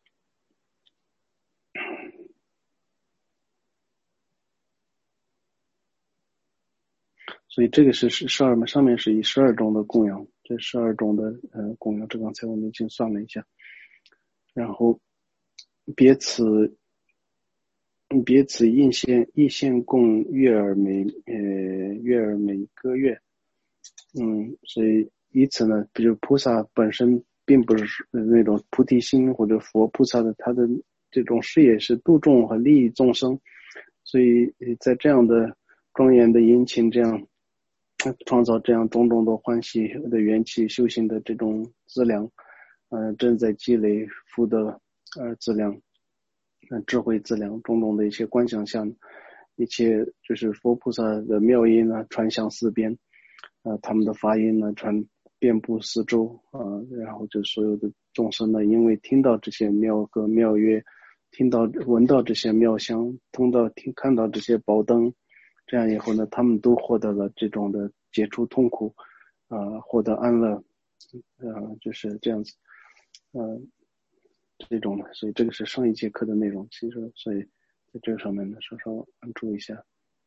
所以这个是十十二嘛，上面是以十二种的供养，这十二种的呃供养，这刚才我们已经算了一下，然后别此别此应现一现供月儿每呃月儿每个月，嗯，所以以此呢，比如菩萨本身并不是那种菩提心或者佛菩萨的他的这种事业是度众和利益众生，所以在这样的庄严的殷勤这样创造这样种种的欢喜的元气修行的这种资粮，呃，正在积累福德呃资粮，呃智慧资粮，种种的一些观想下，一切就是佛菩萨的妙音呢传向四边，呃，他们的法音呢传遍布四周啊、呃，然后就所有的众生呢，因为听到这些妙歌妙乐，听到闻到这些妙香，通到听看到这些宝灯。这样以后呢，他们都获得了这种的解除痛苦，啊、呃，获得安乐，呃，就是这样子，呃，这种的，所以这个是上一节课的内容。其实，所以在这个上面呢，稍稍关注一下。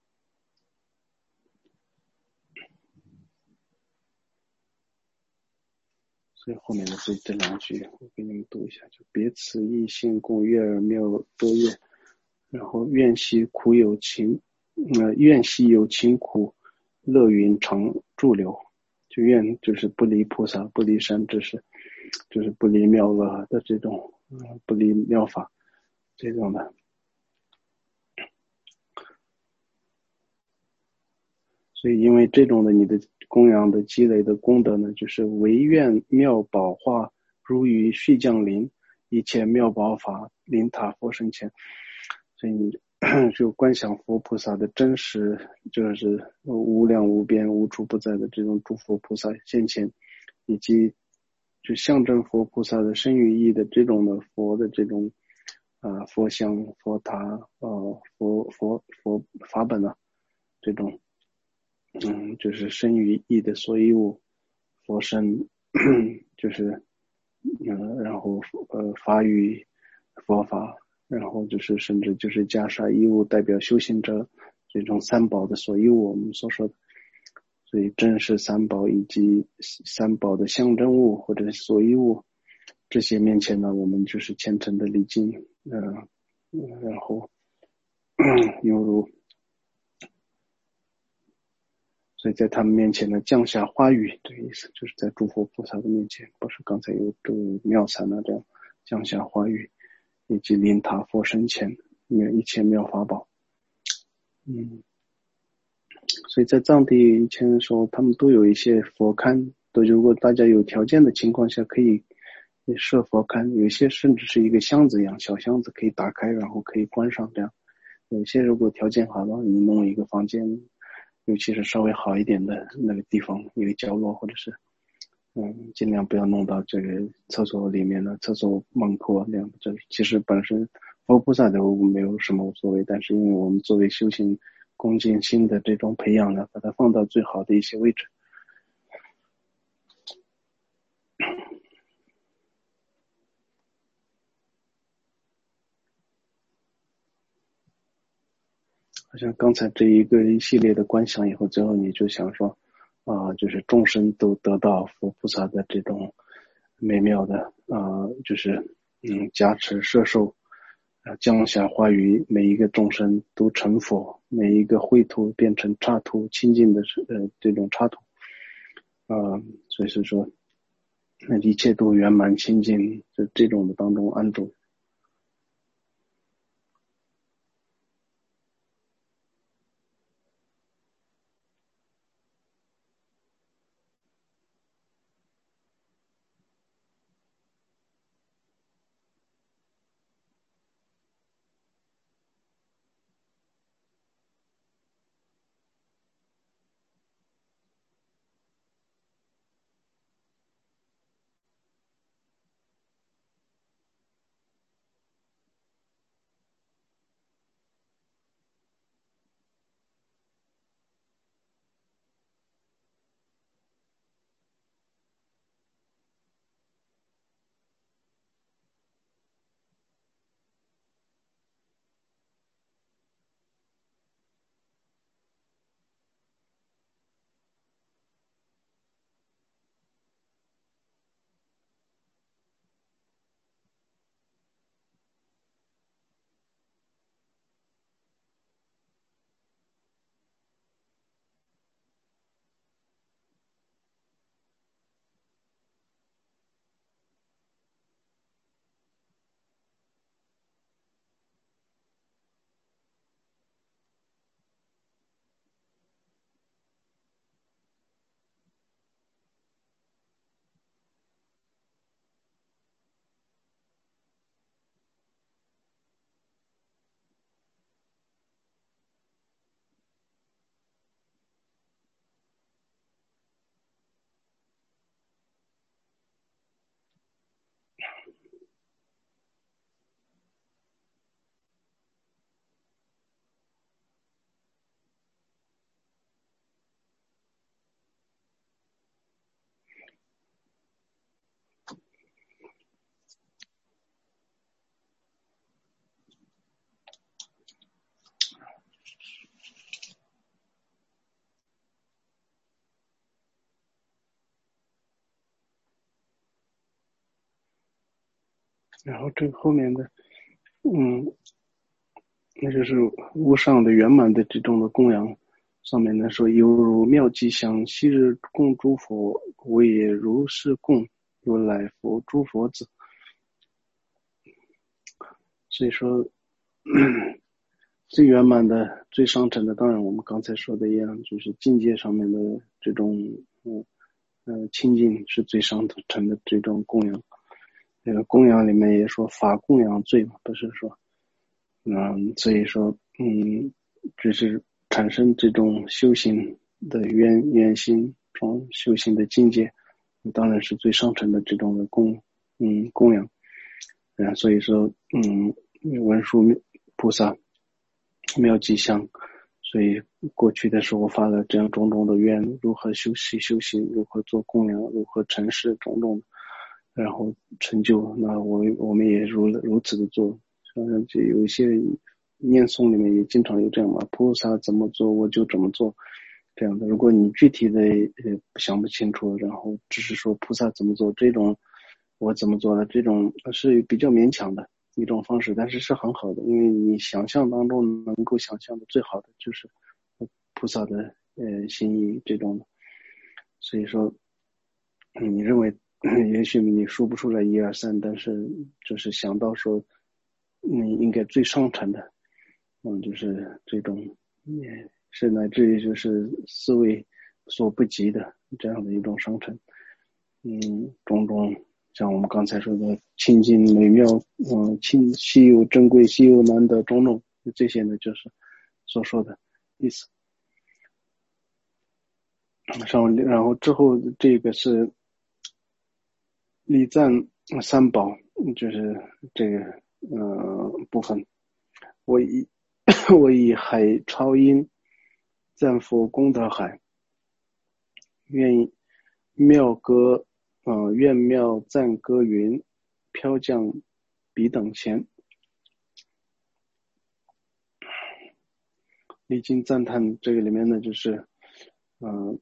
所以后面的这这两句，我给你们读一下：就别此一心共悦而妙多月，然后愿惜苦有情，呃，愿惜有情苦，乐云常驻留。就愿就是不离菩萨，不离善知识，就是不离妙乐的这种，嗯、呃，不离妙法这种的。所以因为这种的你的供养的积累的功德呢，就是唯愿妙宝化如于续降临，一切妙宝法临塔佛身前。所以你就观想佛菩萨的真实，就是无量无边无处不在的这种诸佛菩萨现前，以及就象征佛菩萨的身语意的这种的佛的这种啊、呃、佛像佛塔呃佛佛佛法本啊这种。嗯，就是生于意的所有物，佛身，就是嗯，然后呃法语佛法，然后就是甚至就是袈裟衣物代表修行者这种三宝的所有物，我们所说的，所以真实三宝以及三宝的象征物或者所有物，这些面前呢，我们就是虔诚的礼敬，呃，然后犹如。所以在他们面前呢，降下花雨，这个意思就是在诸佛菩萨的面前，不是刚才有读妙禅啊这样降下花雨，以及临塔佛身前，有一切妙法宝。嗯，所以在藏地以前的时候，他们都有一些佛龛，都如果大家有条件的情况下，可以设佛龛，有些甚至是一个箱子一样，小箱子可以打开，然后可以关上这样。有些如果条件好的话，你弄一个房间，尤其是稍微好一点的那个地方，一个角落，或者是嗯，尽量不要弄到这个厕所里面的厕所门口啊那样的。这其实本身佛菩萨都没有什么无所谓，但是因为我们作为修行恭敬心的这种培养呢，把它放到最好的一些位置。好像刚才这一个一系列的观想以后，最后你就想说，啊、呃，就是众生都得到佛菩萨的这种美妙的啊、呃，就是嗯加持摄受，啊、呃、降下花雨，每一个众生都成佛，每一个秽土变成刹土，清净的呃这种刹土，啊、呃，所以是说，那一切都圆满清净，就这种的当中安住。 然后这个后面的，嗯，那就是无上的圆满的这种的供养。上面呢说，犹如妙吉祥，昔日供诸佛，我也如是供如来佛诸佛子。所以说最圆满的最上乘的，当然我们刚才说的一样，就是境界上面的这种嗯呃清净是最上乘的这种供养。这个供养里面也说法供养最嘛，不是说嗯，所以说嗯就是产生这种修行的原原心，这种修行的境界，当然是最上乘的这种的供嗯供养。嗯，所以说嗯文殊菩萨妙吉祥，所以过去的时候发了这样种种的愿，如何修习修行，如何做供养，如何成事种种，然后成就。那我我们也如如此的做。嗯，就有一些念诵里面也经常有这样嘛，菩萨怎么做我就怎么做这样的。如果你具体的呃想不清楚，然后只是说菩萨怎么做，这种我怎么做的，这种是比较勉强的一种方式，但是是很好的，因为你想象当中能够想象的最好的就是菩萨的呃心意这种的。所以说你认为也许你说不出来一二三，但是就是想到说你应该最上乘的嗯，就是这种也是乃至于就是思维所不及的这样的一种上乘。嗯，种种像我们刚才说的清净美妙，嗯，清稀有珍贵稀有难得种种，这些呢就是所说的意思。然后之后这个是礼赞三宝，就是这个呃部分。我以我以海潮音赞佛功德海，愿妙歌呃愿妙赞歌云，飘降彼等前。历经赞叹这个里面呢，就是嗯、呃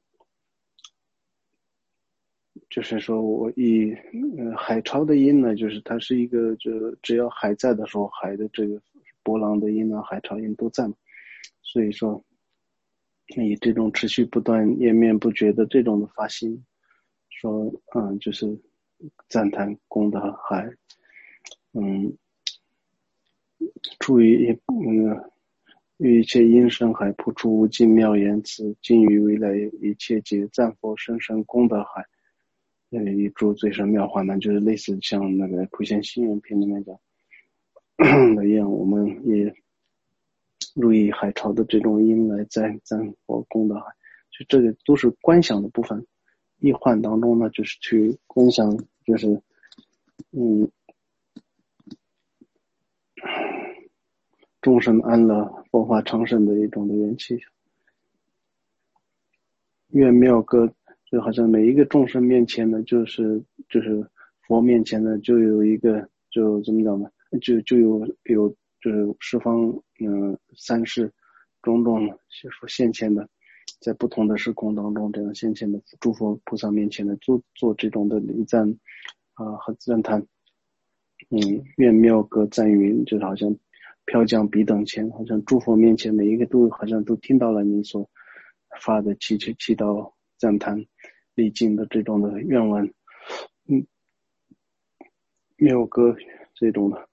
就是说我以呃海潮的音呢，就是它是一个就只要海在的时候，海的这个波浪的音啊，海潮音都在嘛。所以说以这种持续不断延绵不绝的这种的发心，说嗯就是赞叹功德海，嗯出于嗯于一切音声海普出无尽妙言辞，尽于未来一切皆赞佛深深功德海。呃，一诸最深妙法呢，就是类似像那个普贤行愿品里面讲的一样，我们也如以海潮的这种音来赞赞佛功德海，就这个都是观想的部分。易幻当中呢，就是去观想，就是嗯，众生安乐、佛法昌盛的一种的元气。愿妙歌，就好像每一个众生面前呢，就是就是佛面前呢，就有一个就怎么讲呢？就就有有就是十方嗯、呃、三世种种现前的，在不同的时空当中，这样现前的诸佛菩萨面前呢，做做这种的礼赞啊、呃、和赞叹。嗯，愿妙歌赞云，就是好像飘降彼等前，好像诸佛面前每一个都好像都听到了你所发的祈求祈祷赞叹礼敬的这种的愿望。嗯，妙歌这种的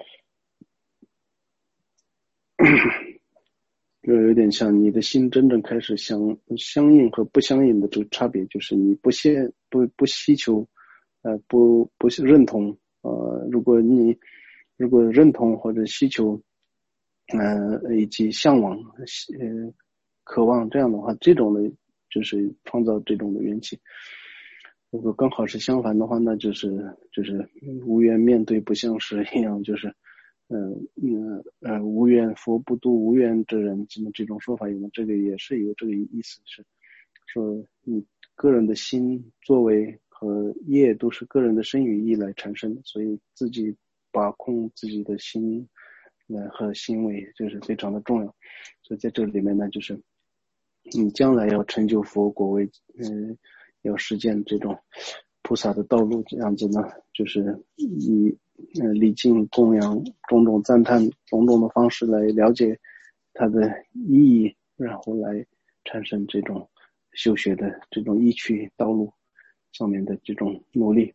就有点像你的心真正开始相相应和不相应的这个差别，就是你不先不不希求呃不不认同呃如果你如果认同或者希求呃以及向往呃渴望这样的话，这种的就是创造这种的元气。如果刚好是相反的话，那就是就是无缘面对不相识一样，就是呃呃呃无缘佛不度无缘之人，怎么这种说法有吗？这个也是有这个意思，是说你个人的心作为和业都是个人的身语意来产生的，所以自己把控自己的心来和行为就是非常的重要。所以在这里面呢，就是你将来要成就佛果位，嗯、呃，要实践这种菩萨的道路，这样子呢，就是以呃礼敬供养种种赞叹种种的方式来了解它的意义，然后来产生这种修学的这种意趣道路上面的这种努力。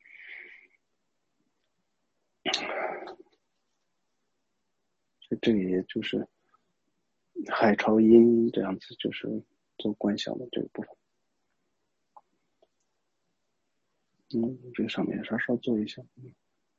所以这个也就是海潮音这样子，就是做观想的这个部分。嗯，这个上面稍稍做一下。嗯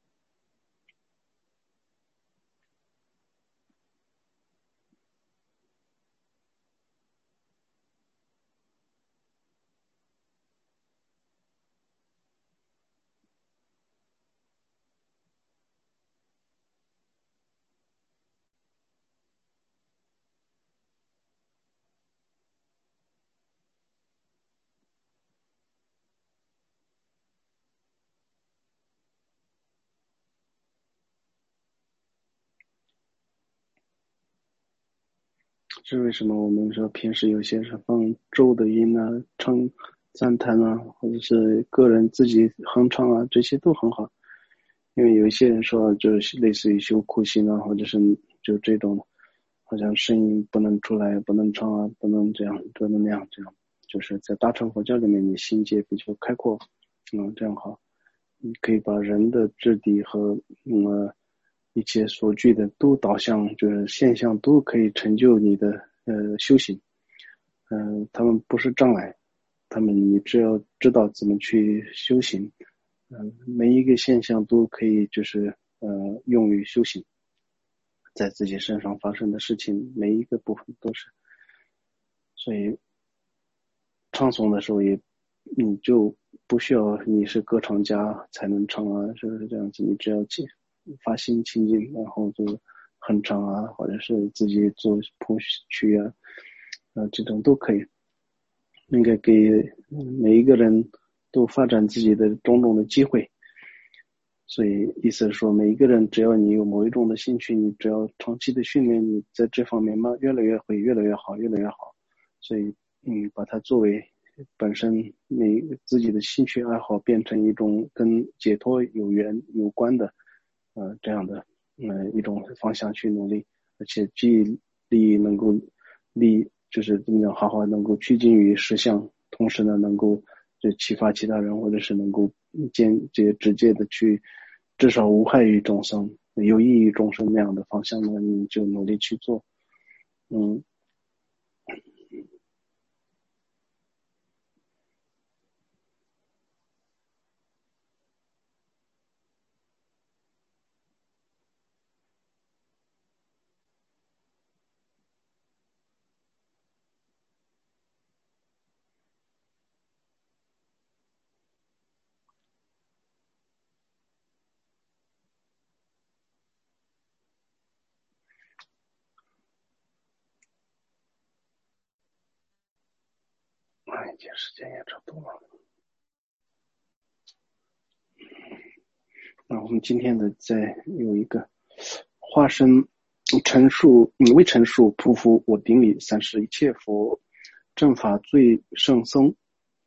这是为什么我们说平时有些是放咒的音啊，唱赞叹啊，或者是个人自己哼唱啊，这些都很好。因为有一些人说就是类似于修苦行啊，或者是就这种好像声音不能出来，不能唱啊，不能这样，不能那样，这样就是在大乘佛教里面你心界比较开阔，嗯，这样好。你可以把人的质地和嗯、呃、一切所具的都导向，就是现象都可以成就你的呃修行。嗯、呃，他们不是障碍，他们你只要知道怎么去修行，嗯、呃，每一个现象都可以就是呃用于修行，在自己身上发生的事情每一个部分都是。所以唱诵的时候也你就不需要你是歌唱家才能唱啊，是不是这样子？你只要发心清净，然后就哼唱啊，或者是自己做谱曲啊，呃，这种都可以。应该给每一个人都发展自己的种种的机会。所以意思是说，每一个人只要你有某一种的兴趣，你只要长期的训练，你在这方面嘛，越来越会，越来越好，越来越好。所以，嗯，把它作为本身你自己的兴趣爱好，变成一种跟解脱有缘有关的，呃，这样的，呃，一种方向去努力，而且既力能够力，就是怎么讲，好好能够趋近于实相，同时呢，能够就启发其他人，或者是能够间接直接的去至少无害于众生，有益于众生那样的方向呢，你就努力去做。嗯，哎，这时间也差不多了。那我们今天的再有一个化身陈述，未陈述匍匐我顶礼三世一切佛正法最圣僧，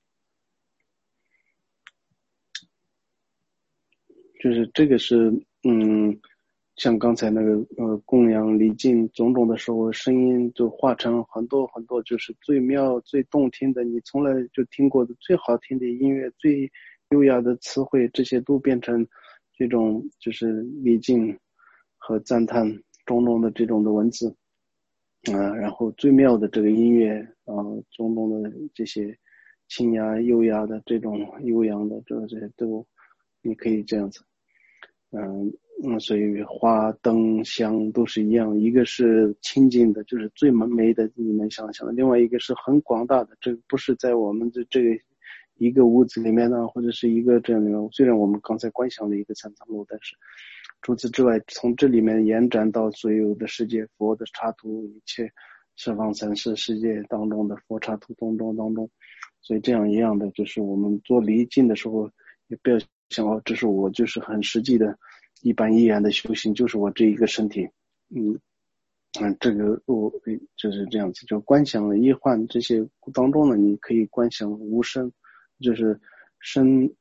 就是这个是嗯，像刚才那个呃供养礼敬种种的时候，声音就化成很多很多，就是最妙最动听的，你从来就听过的最好听的音乐，最优雅的词汇，这些都变成这种就是礼敬和赞叹种种的这种的文字啊、呃，然后最妙的这个音乐啊、呃，种种的这些清雅优雅的这种悠扬的这这些都你可以这样子。嗯嗯，所以花灯香都是一样，一个是清净的，就是最美的你能想象的，另外一个是很广大的，这不是在我们的这个一个屋子里面呢，或者是一个这样的，虽然我们刚才观想了一个三藏路，但是除此之外，从这里面延展到所有的世界佛的插图，一切十方三世世界当中的佛插图当中当中，所以这样一样的，就是我们做离境的时候，也不要想哦，这是我就是很实际的一般依然的修行，就是我这一个身体，嗯嗯，这个我就是这样子，就观想了一幻这些当中呢，你可以观想无声，就是声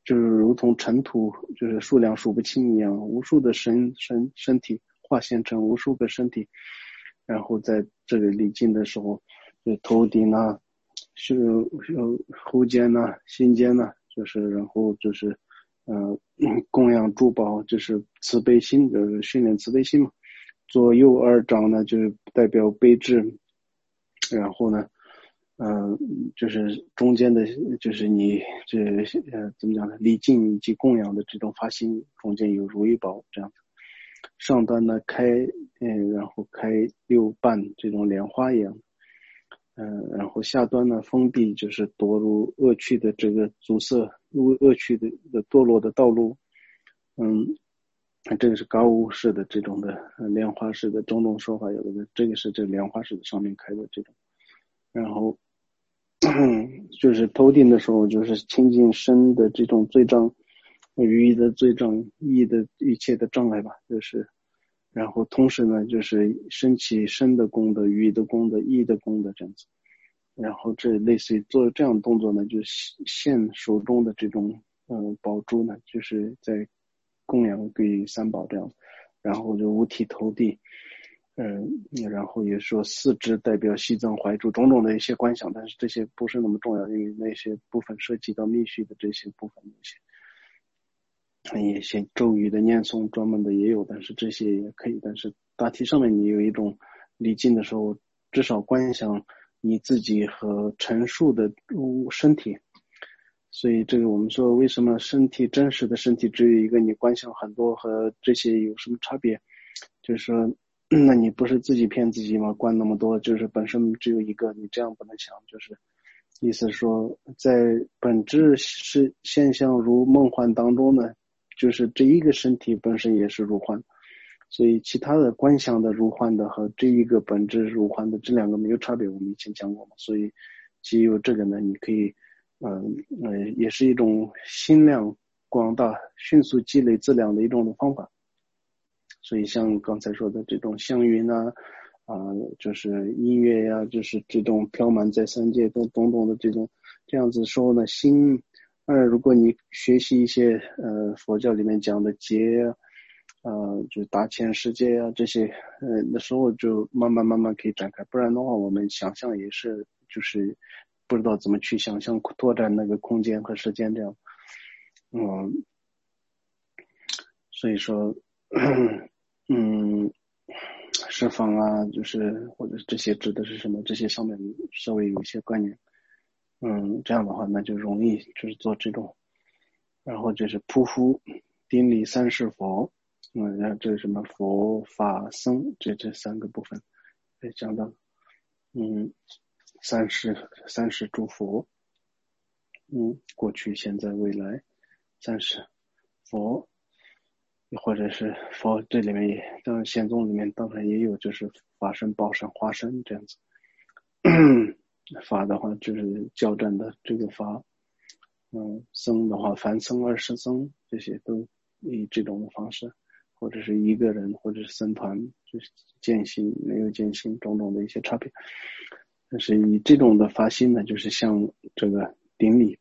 就是如同尘土，就是数量数不清一样，无数的身身身体化现成无数个身体，然后在这个历尽的时候，就头顶啊，是后肩呐、心间呐，就是然后就是呃供养珠宝，就是慈悲心，就是训练慈悲心嘛。左右二掌呢，就是代表悲智，然后呢。嗯、呃，就是中间的，就是你这呃怎么讲呢？礼敬以及供养的这种发心，中间有如意宝这样子。上端呢开，嗯，然后开六瓣这种莲花一样，嗯、呃，然后下端呢封闭，就是堕入恶趣的这个阻塞，恶恶趣的的堕落的道路，嗯。这个是高屋式的这种的呃莲花式的种种说法，有的这个是这莲花式的上面开的这种，然后就是头顶的时候，就是清净身的这种罪障，语义的罪障，意的一切的障碍吧，就是，然后同时呢，就是升起身的功德、语义的功德、意的功德这样子，然后这类似于做这样的动作呢，就是现手中的这种呃宝珠呢，就是在供养给三宝这样，然后就五体投地。嗯，然后也说四肢代表西藏怀珠种种的一些观想，但是这些不是那么重要，因为那些部分涉及到密续的这些部分，一些一些咒语的念诵专门的也有，但是这些也可以，但是大体上面你有一种礼敬的时候，至少观想你自己和陈述的身体，所以这个我们说为什么身体真实的身体只有一个，你观想很多和这些有什么差别？就是说。那你不是自己骗自己吗？观那么多，就是本身只有一个，你这样不能想，就是意思说，在本质是现象如梦幻当中呢，就是这一个身体本身也是如幻，所以其他的观想的如幻的和这一个本质如幻的这两个没有差别，我们以前讲过嘛，所以基于这个呢，你可以，嗯呃，呃，也是一种心量广大、迅速积累质量的一种的方法。所以像刚才说的这种香云啊，啊、呃，就是音乐呀、啊，就是这种飘满在三界都种种的这种，这样子说呢，心，呃，如果你学习一些呃佛教里面讲的劫啊，呃，就是大千世界啊这些，呃，那时候就慢慢慢慢可以展开，不然的话，我们想象也是就是不知道怎么去想象拓展那个空间和时间这样，嗯，所以说。嗯，释放啊，就是或者这些指的是什么？这些上面稍微有一些观念。嗯，这样的话那就容易就是做这种，然后就是匍匐顶礼三世佛，嗯，然后这是什么佛法僧这这三个部分，可以讲到，嗯，三世三世诸佛，嗯，过去、现在、未来，三世佛。或者是佛这里面也，当然显宗里面当然也有，就是法身、报身、化身这样子。法的话就是教战的这个法，嗯，僧的话凡僧、二世僧这些都以这种的方式，或者是一个人，或者是僧团，就是见性没有见性种种的一些差别。但是以这种的发心呢，就是像这个顶礼。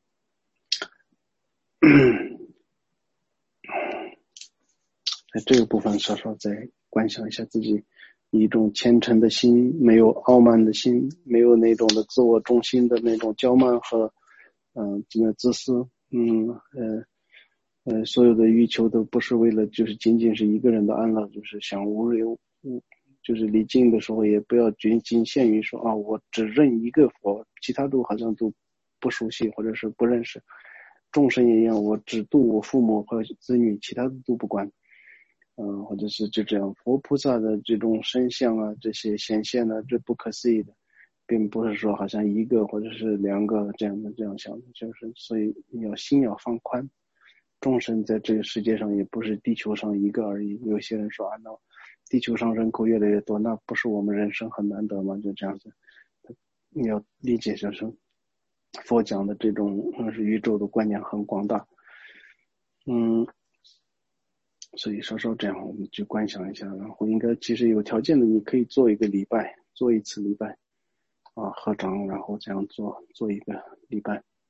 在这个部分稍稍再观想一下自己以一种虔诚的心，没有傲慢的心，没有那种的自我中心的那种骄慢和嗯这个自私，嗯呃呃所有的欲求都不是为了就是仅仅是一个人的安乐，就是想无有无就是离境的时候也不要仅仅限于说啊我只认一个佛，其他都好像都不熟悉或者是不认识，众生也一样，我只度我父母和子女，其他的都不管。嗯，或者是就这样，佛菩萨的这种身相啊，这些显现呢，这不可思议的，并不是说好像一个或者是两个这样的这样想的，就是所以你要心要放宽，众生在这个世界上也不是地球上一个而已。有些人说啊，那地球上人口越来越多，那不是我们人生很难得吗？就这样子，你要理解就是佛讲的这种嗯是宇宙的观念很广大，嗯。所以稍稍这样我们去观想一下，然后应该其实有条件的你可以做一个礼拜，做一次礼拜啊，合掌然后这样做做一个礼拜，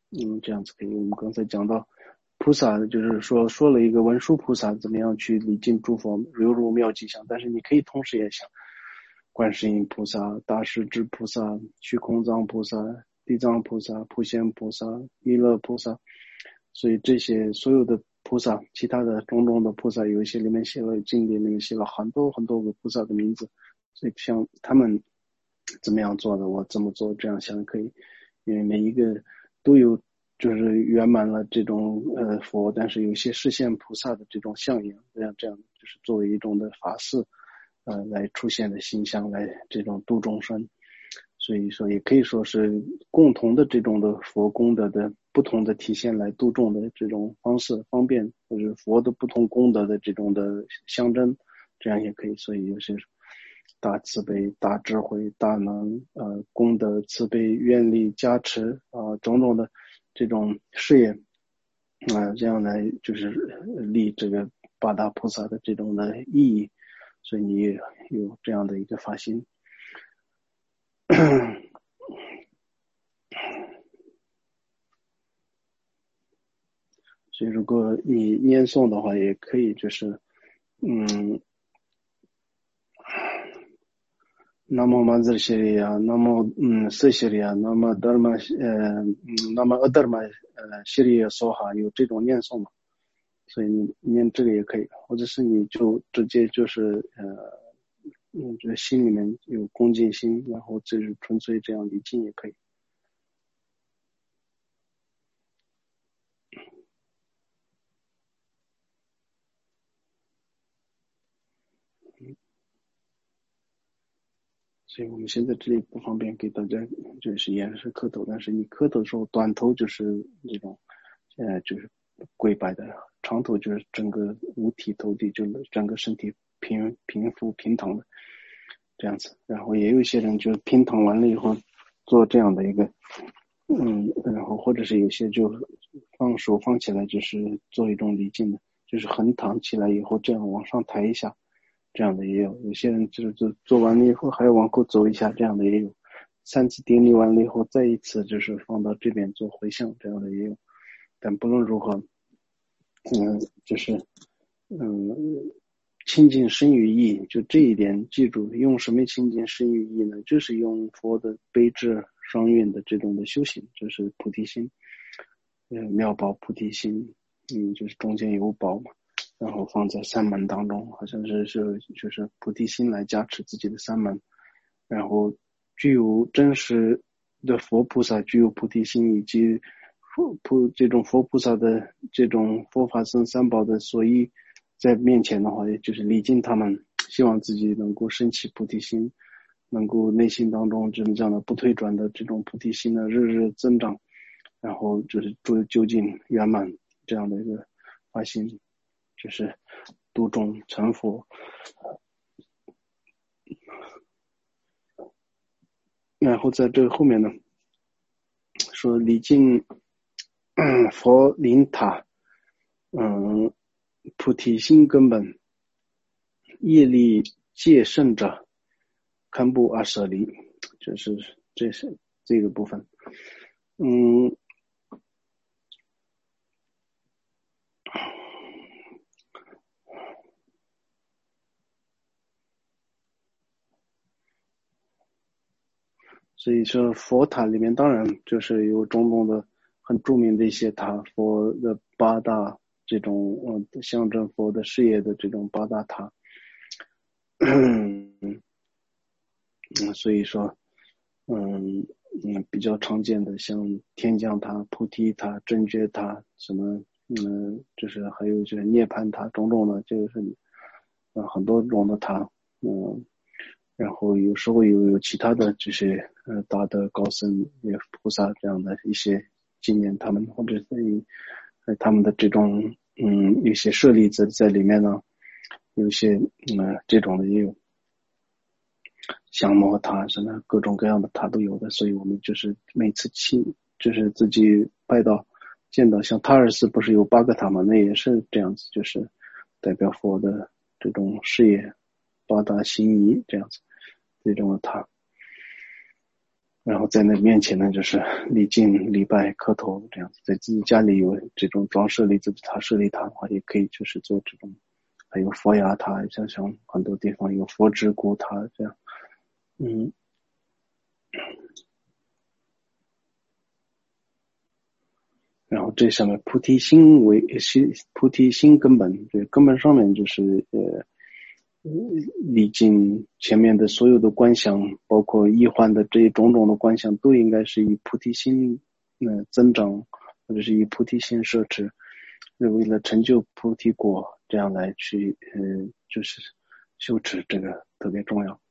嗯，这样子可以。我们刚才讲到菩萨，就是说说了一个文殊菩萨怎么样去礼敬诸佛，犹如妙吉祥。但是你可以同时也想观世音菩萨、大势至菩萨、虚空藏菩萨、地藏菩萨、普贤菩萨、弥勒菩萨。所以这些所有的菩萨，其他的种种的菩萨，有一些里面写了经典里面写了很多很多个菩萨的名字。所以像他们怎么样做的，我这么做，这样想可以。因为每一个都有就是圆满了这种呃佛，但是有些实现菩萨的这种相应，这样这样就是作为一种的法事呃来出现的形象，来这种度众生。所以说也可以说是共同的这种的佛功德的不同的体现来度众的这种方式方便，或者佛的不同功德的这种的象征，这样也可以。所以有些大慈悲、大智慧、大能、呃功德、慈悲、愿力、加持啊、呃、种种的这种事业啊、呃，这样来就是立这个八大菩萨的这种的意义。所以你也有这样的一个发心。所以如果你念诵的话，也可以就是嗯那么曼字西里亚，那么嗯色西里亚，那么德尔玛呃嗯那么阿德尔玛呃西里亚梭哈，有这种念诵嘛？所以你念这个也可以，或者是你就直接就是呃嗯这心里面有恭敬心，然后就是纯粹这样礼敬也可以。所以我们现在这里不方便给大家就是演示磕头，但是你磕头的时候，短头就是这种，呃，就是跪拜的，长头就是整个五体投地，就是整个身体平平伏平躺的这样子。然后也有一些人就平躺完了以后做这样的一个，嗯，然后或者是有些就放手放起来，就是做一种礼敬的，就是横躺起来以后这样往上抬一下。这样的也有，有些人就是做做完了以后还要往后走一下，这样的也有。三次顶礼完了以后，再一次就是放到这边做回向，这样的也有。但不论如何，嗯，就是嗯，清净身语意，就这一点记住，用什么清净身语意呢？就是用佛的悲智双运的这种的修行，就是菩提心，嗯，妙宝菩提心，嗯，就是中间有宝嘛。然后放在三门当中，好像是是就是菩提心来加持自己的三门，然后具有真实的佛菩萨具有菩提心，以及佛菩这种佛菩萨的这种佛法僧三宝的所依在面前的话，也就是礼敬他们，希望自己能够升起菩提心，能够内心当中这样的不退转的这种菩提心的日日增长，然后就是究究竟圆满这样的一个发心。就是度众成佛。然后在这个后面呢，说礼敬佛灵塔，嗯，菩提心根本，业力戒圣者，堪布阿舍离，就是这是这个部分。嗯，所以说佛塔里面当然就是有种种的很著名的一些塔，佛的八大这种嗯象征佛的事业的这种八大塔。嗯，所以说嗯嗯比较常见的像天降塔、菩提塔、正觉塔什么嗯就是还有就是涅槃塔种种的，就是嗯很多种的塔。嗯然后有时候有有其他的这些呃大的高僧也菩萨这样的一些纪念他们，或者是呃他们的这种嗯有些舍利子在里面呢，有些嗯、呃、这种的也有，降魔塔什么各种各样的塔都有的。所以我们就是每次去就是自己拜到见到，像塔尔寺不是有八个塔嘛，那也是这样子，就是代表佛的这种事业八大行仪这样子这种的塔。 然后在那面前呢，就是礼敬、礼拜、磕头这样子。在自己家里有这种装设立自己塔、设立塔的话，也可以就是做这种，还有佛牙塔，像像很多地方有佛指骨塔这样。嗯，然后这上面菩提心为心，菩提心根本，这根本上面就是呃。历经前面的所有的观想，包括易幻的这一种种的观想，都应该是以菩提心呃增长，或者是以菩提心摄持，为了成就菩提果，这样来去呃就是修持，这个特别重要。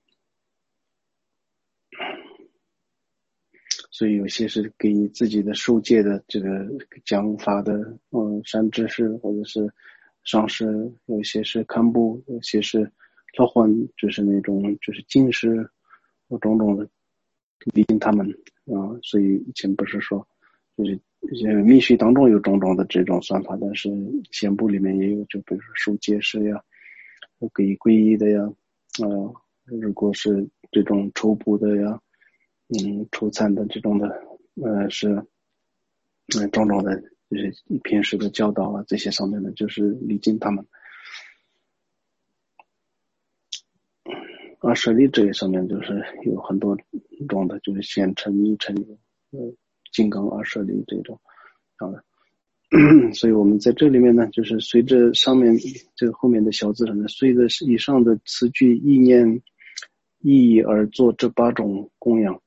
所以有些是给自己的受戒的这个讲法的嗯善知识，或者是上师，有些是堪布，有些是老换，就是那种就是进士，或种种的礼敬他们啊、呃。所以以前不是说就是密续当中有种种的这种算法，但是显部里面也有，就比如说受戒师呀，给皈依的呀，啊、呃，如果是这种抽补的呀。嗯，出餐的这种的，呃，是，呃，种种的，就是平时的教导啊，这些上面的，就是礼敬他们。而舍利这一上面就是有很多种的，就是显成、密成，呃，金刚二舍利这种，好的。所以我们在这里面呢，就是随着上面这个后面的小字上呢，随着以上的词句意念意义而做这八种供养。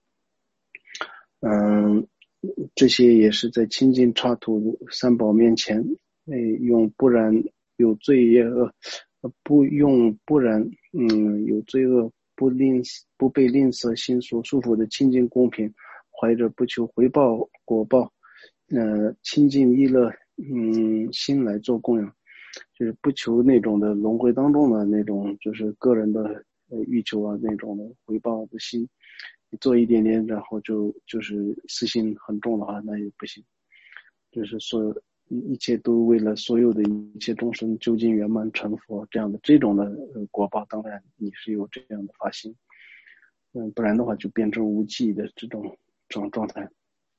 嗯，这些也是在清净刹土三宝面前，哎，用不然有罪恶，不用不然，嗯，有罪恶不吝不被吝啬心所束缚的清净公平，怀着不求回报果报，呃，清净意乐，嗯，心来做供养，就是不求那种的轮回当中的那种，就是个人的呃欲求啊那种的回报的心。做一点点，然后就就是私心很重的话，那也不行。就是所有一一切都为了所有的一切众生究竟圆满成佛这样的这种的呃果报，当然你是有这样的发心，嗯，不然的话就变成无记的这种这种状态。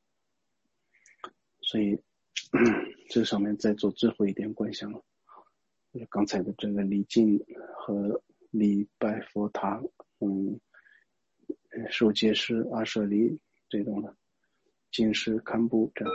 所以这上面再做最后一点观想，就是刚才的这个礼敬和礼拜佛塔，嗯。受戒师、阿舍离这种的，经师、堪布这样。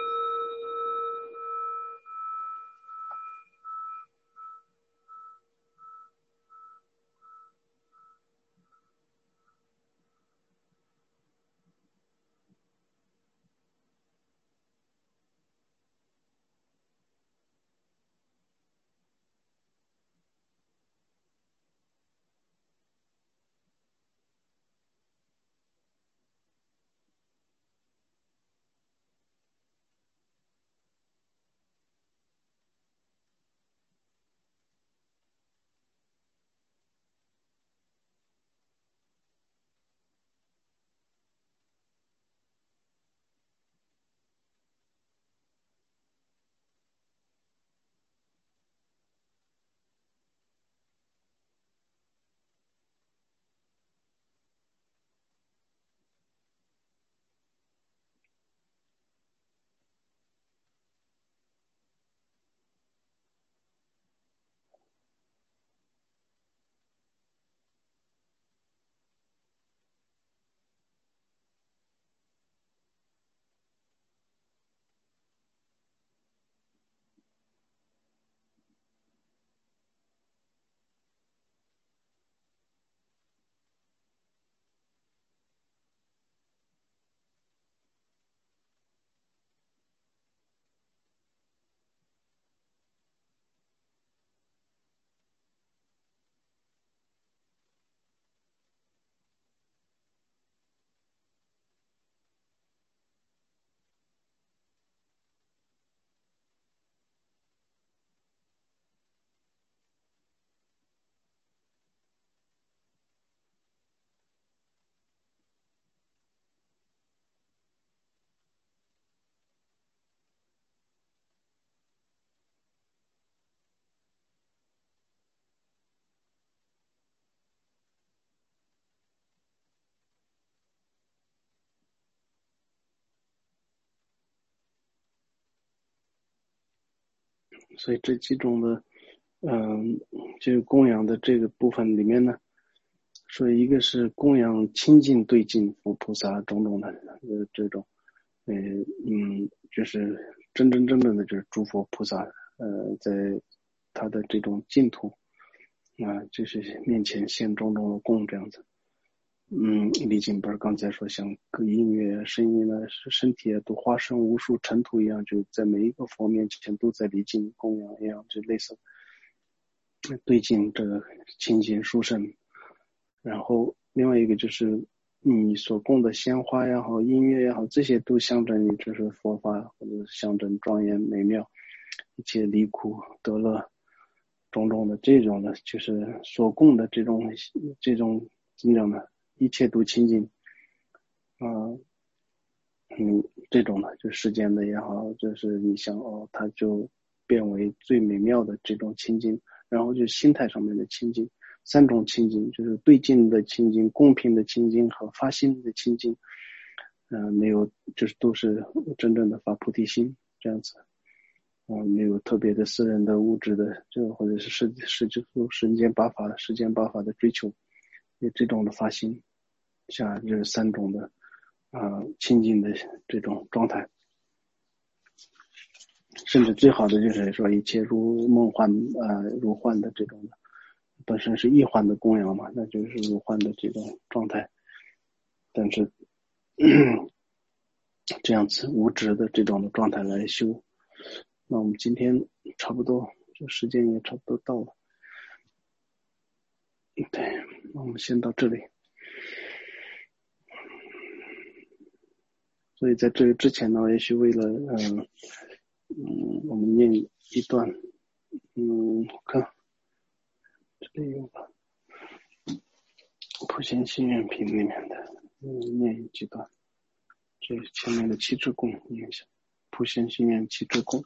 所以这几种的嗯，就是供养的这个部分里面呢，说一个是供养清净对境佛菩萨种种的呃这种呃嗯就是真真正正的就是诸佛菩萨呃在他的这种净土啊，就是面前现种种的供这样子。嗯，礼敬不是刚才说像个音乐、声音呢，身体都化身无数尘土一样，就在每一个佛面前都在礼敬供养一样，就类似对敬这个清净殊胜。然后另外一个就是你所供的鲜花也好，音乐也好，这些都象征你这是佛法，或者象征庄严美妙，一切离苦得乐种种的这种的，就是所供的这种这种怎么讲呢？一切都清净，啊、呃，嗯，这种的就世间的也好，就是你想哦，它就变为最美妙的这种清净，然后就心态上面的清净，三种清净就是对境的清净、公平的清净和发心的清净，嗯、呃，没有就是都是真正的发菩提心这样子，嗯、呃，没有特别的私人的物质的这个或者是世世世世间八法、世间八法的追求，有这种的发心。像这三种的啊、呃、清净的这种状态，甚至最好的就是说一切如梦幻呃如幻的这种的，本身是易幻的供养嘛，那就是如幻的这种状态，但是这样子无执的这种的状态来修。那我们今天差不多，这时间也差不多到了，对，那我们先到这里。所以在这个之前呢，也许为了嗯嗯，我们念一段，嗯，我看这里有吧，普贤心愿品里面的，嗯，念几段，这前面的七支供念一下，普贤心愿七支供。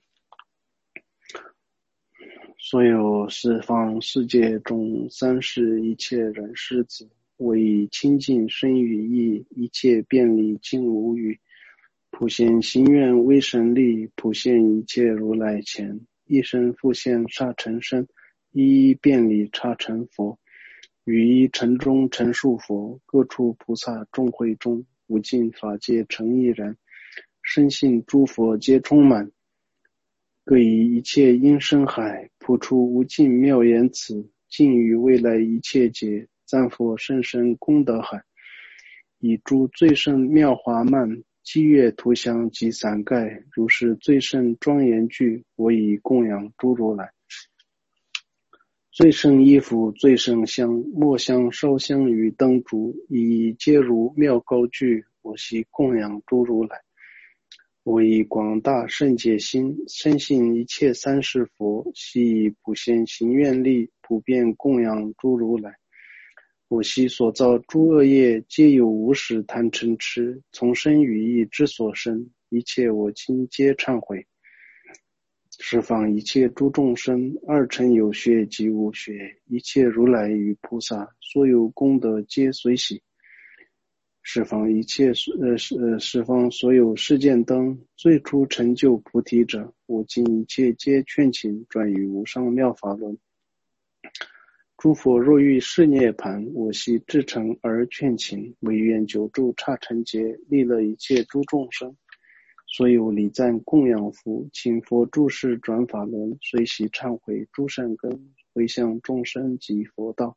所有十方世界中三世一切人世子，为清净身语意，一切便利尽无余。普贤行愿威神力，普现一切如来前，一身复现刹尘身，一一便利刹尘佛，于一尘中陈述佛，各处菩萨众会中，无尽法界成一然，深信诸佛皆充满，各以一切因深海，普出无尽妙言辞，尽于未来一切劫，赞佛甚深功德海，以诸最胜妙华曼，积月图香及伞盖，如是最胜庄严具，我以供养诸如来。最胜衣服，最胜香，末香烧香与灯烛，以皆如妙高具，我悉供养诸如来。我以广大圣解心，深信一切三世佛，悉以普贤行愿力，普遍供养诸如来。我悉所造诸恶业，皆有无始贪嗔痴，从身语意之所生，一切我今皆忏悔。十方一切诸众生，二乘有学及无学，一切如来与菩萨，所有功德皆随喜。十方一切呃十十方所有世间灯，最初成就菩提者，我今一切皆劝请，转于无上妙法轮。诸佛若欲示涅盘，我悉至诚而劝请，唯愿久住刹尘劫，利乐一切诸众生。所有礼赞供养福，请佛住世转法轮，随喜忏悔诸善根，回向众生及佛道。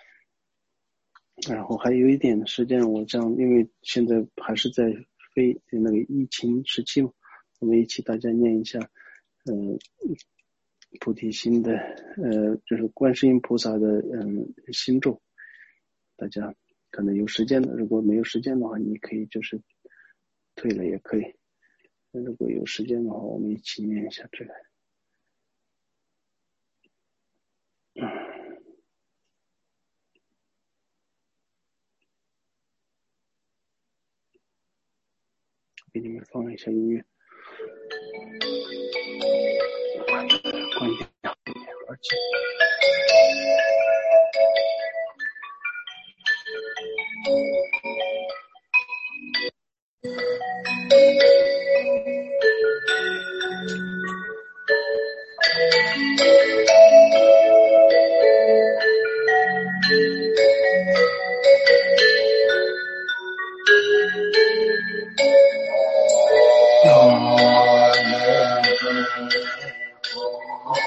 然后还有一点时间，我这样，因为现在还是在非那个疫情时期嘛，我们一起大家念一下，呃，菩提心的，呃，就是观世音菩萨的，嗯，心咒。大家可能有时间的，如果没有时间的话，你可以就是退了也可以。如果有时间的话，我们一起念一下这个。嗯，给你们放一下音乐，关关掉耳机。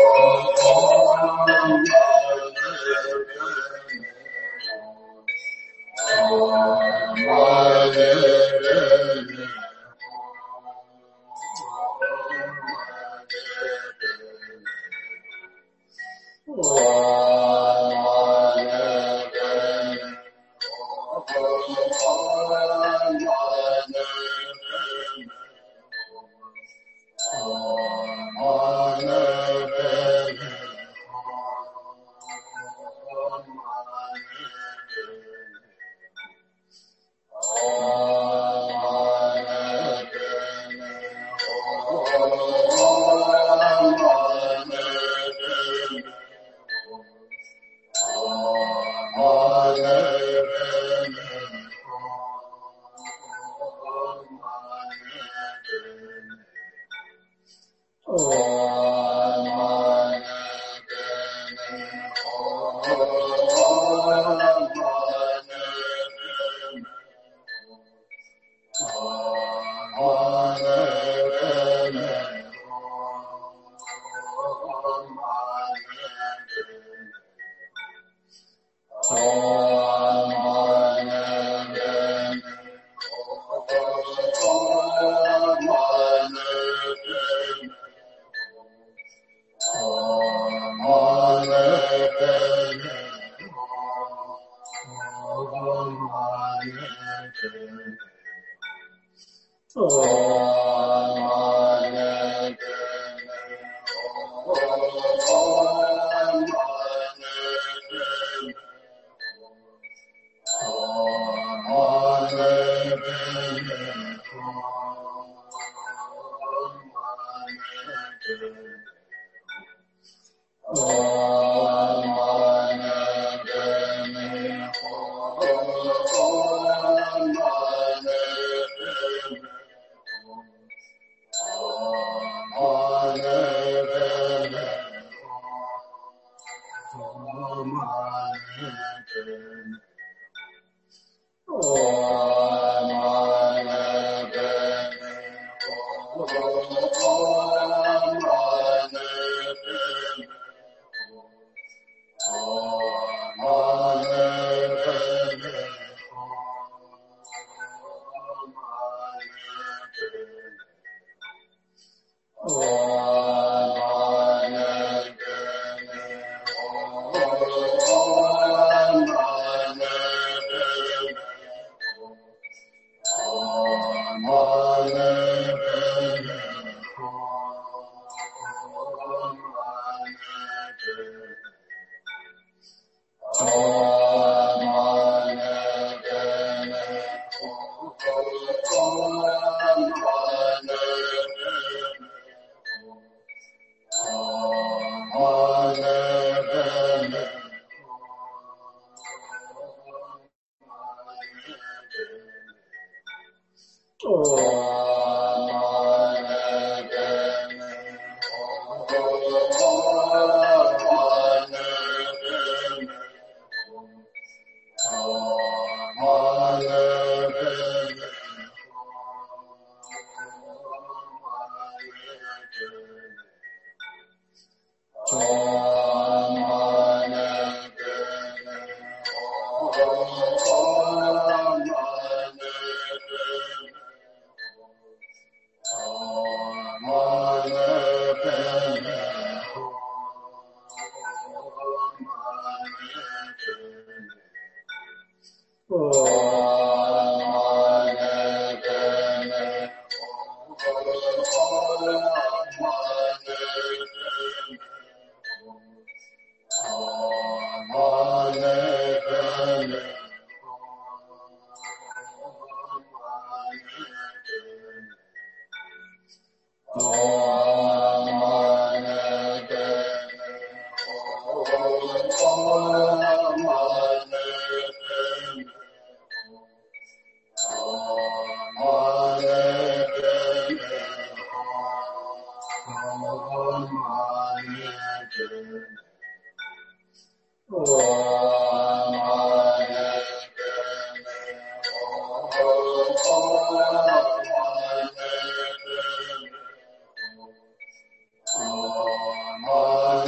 Oh,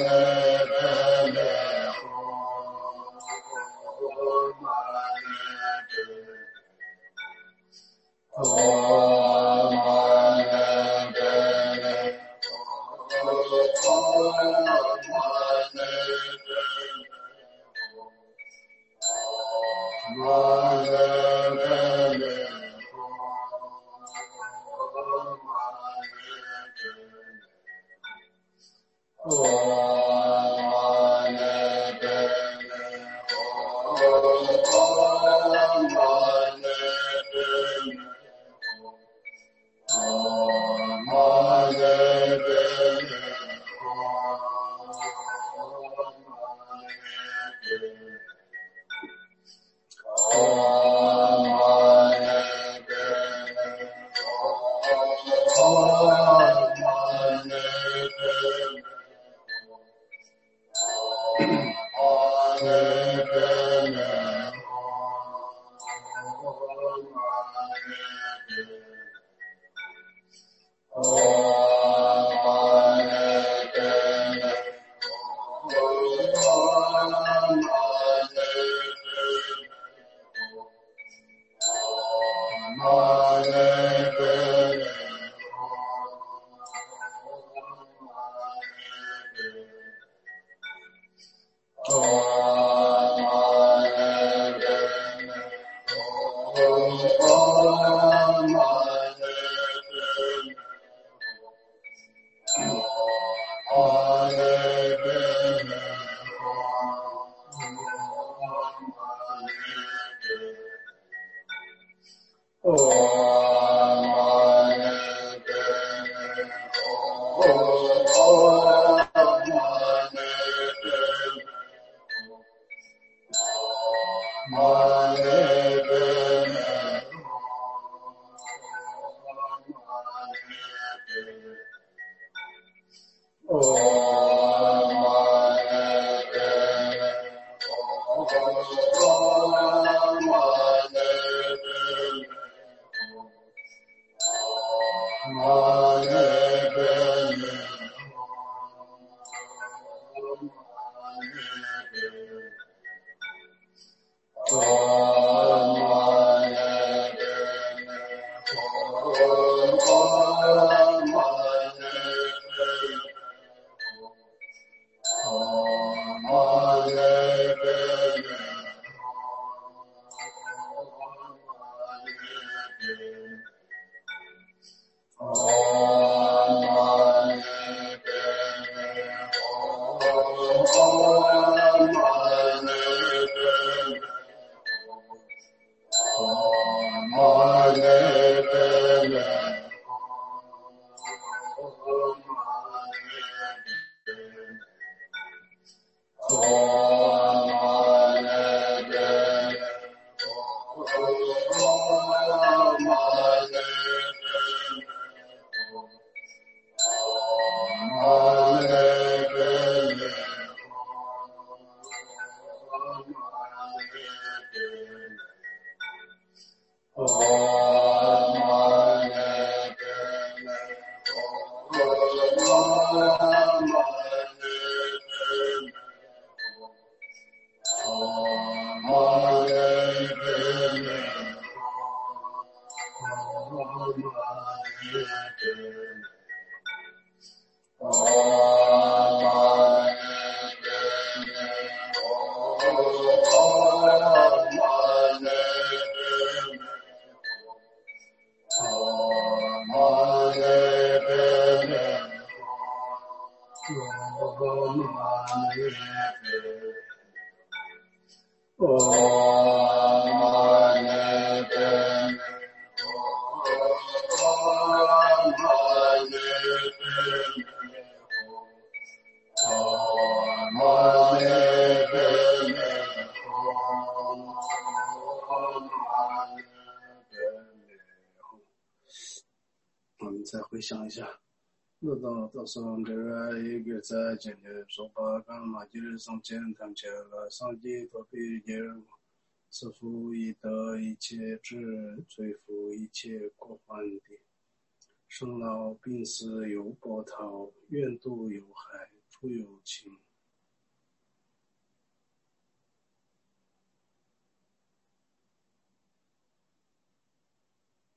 我们再回想一下，那到到时候这个一个在今天说把干嘛就是上前谈起了，上级都比别人自负以德一切智，追负一切过患的，生老病死有波涛，愿度有害，出有情。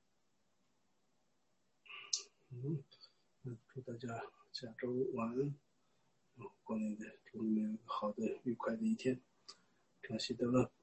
嗯，祝大家下周晚安。 过年的祝你们有个好的愉快的一天。张希德勒。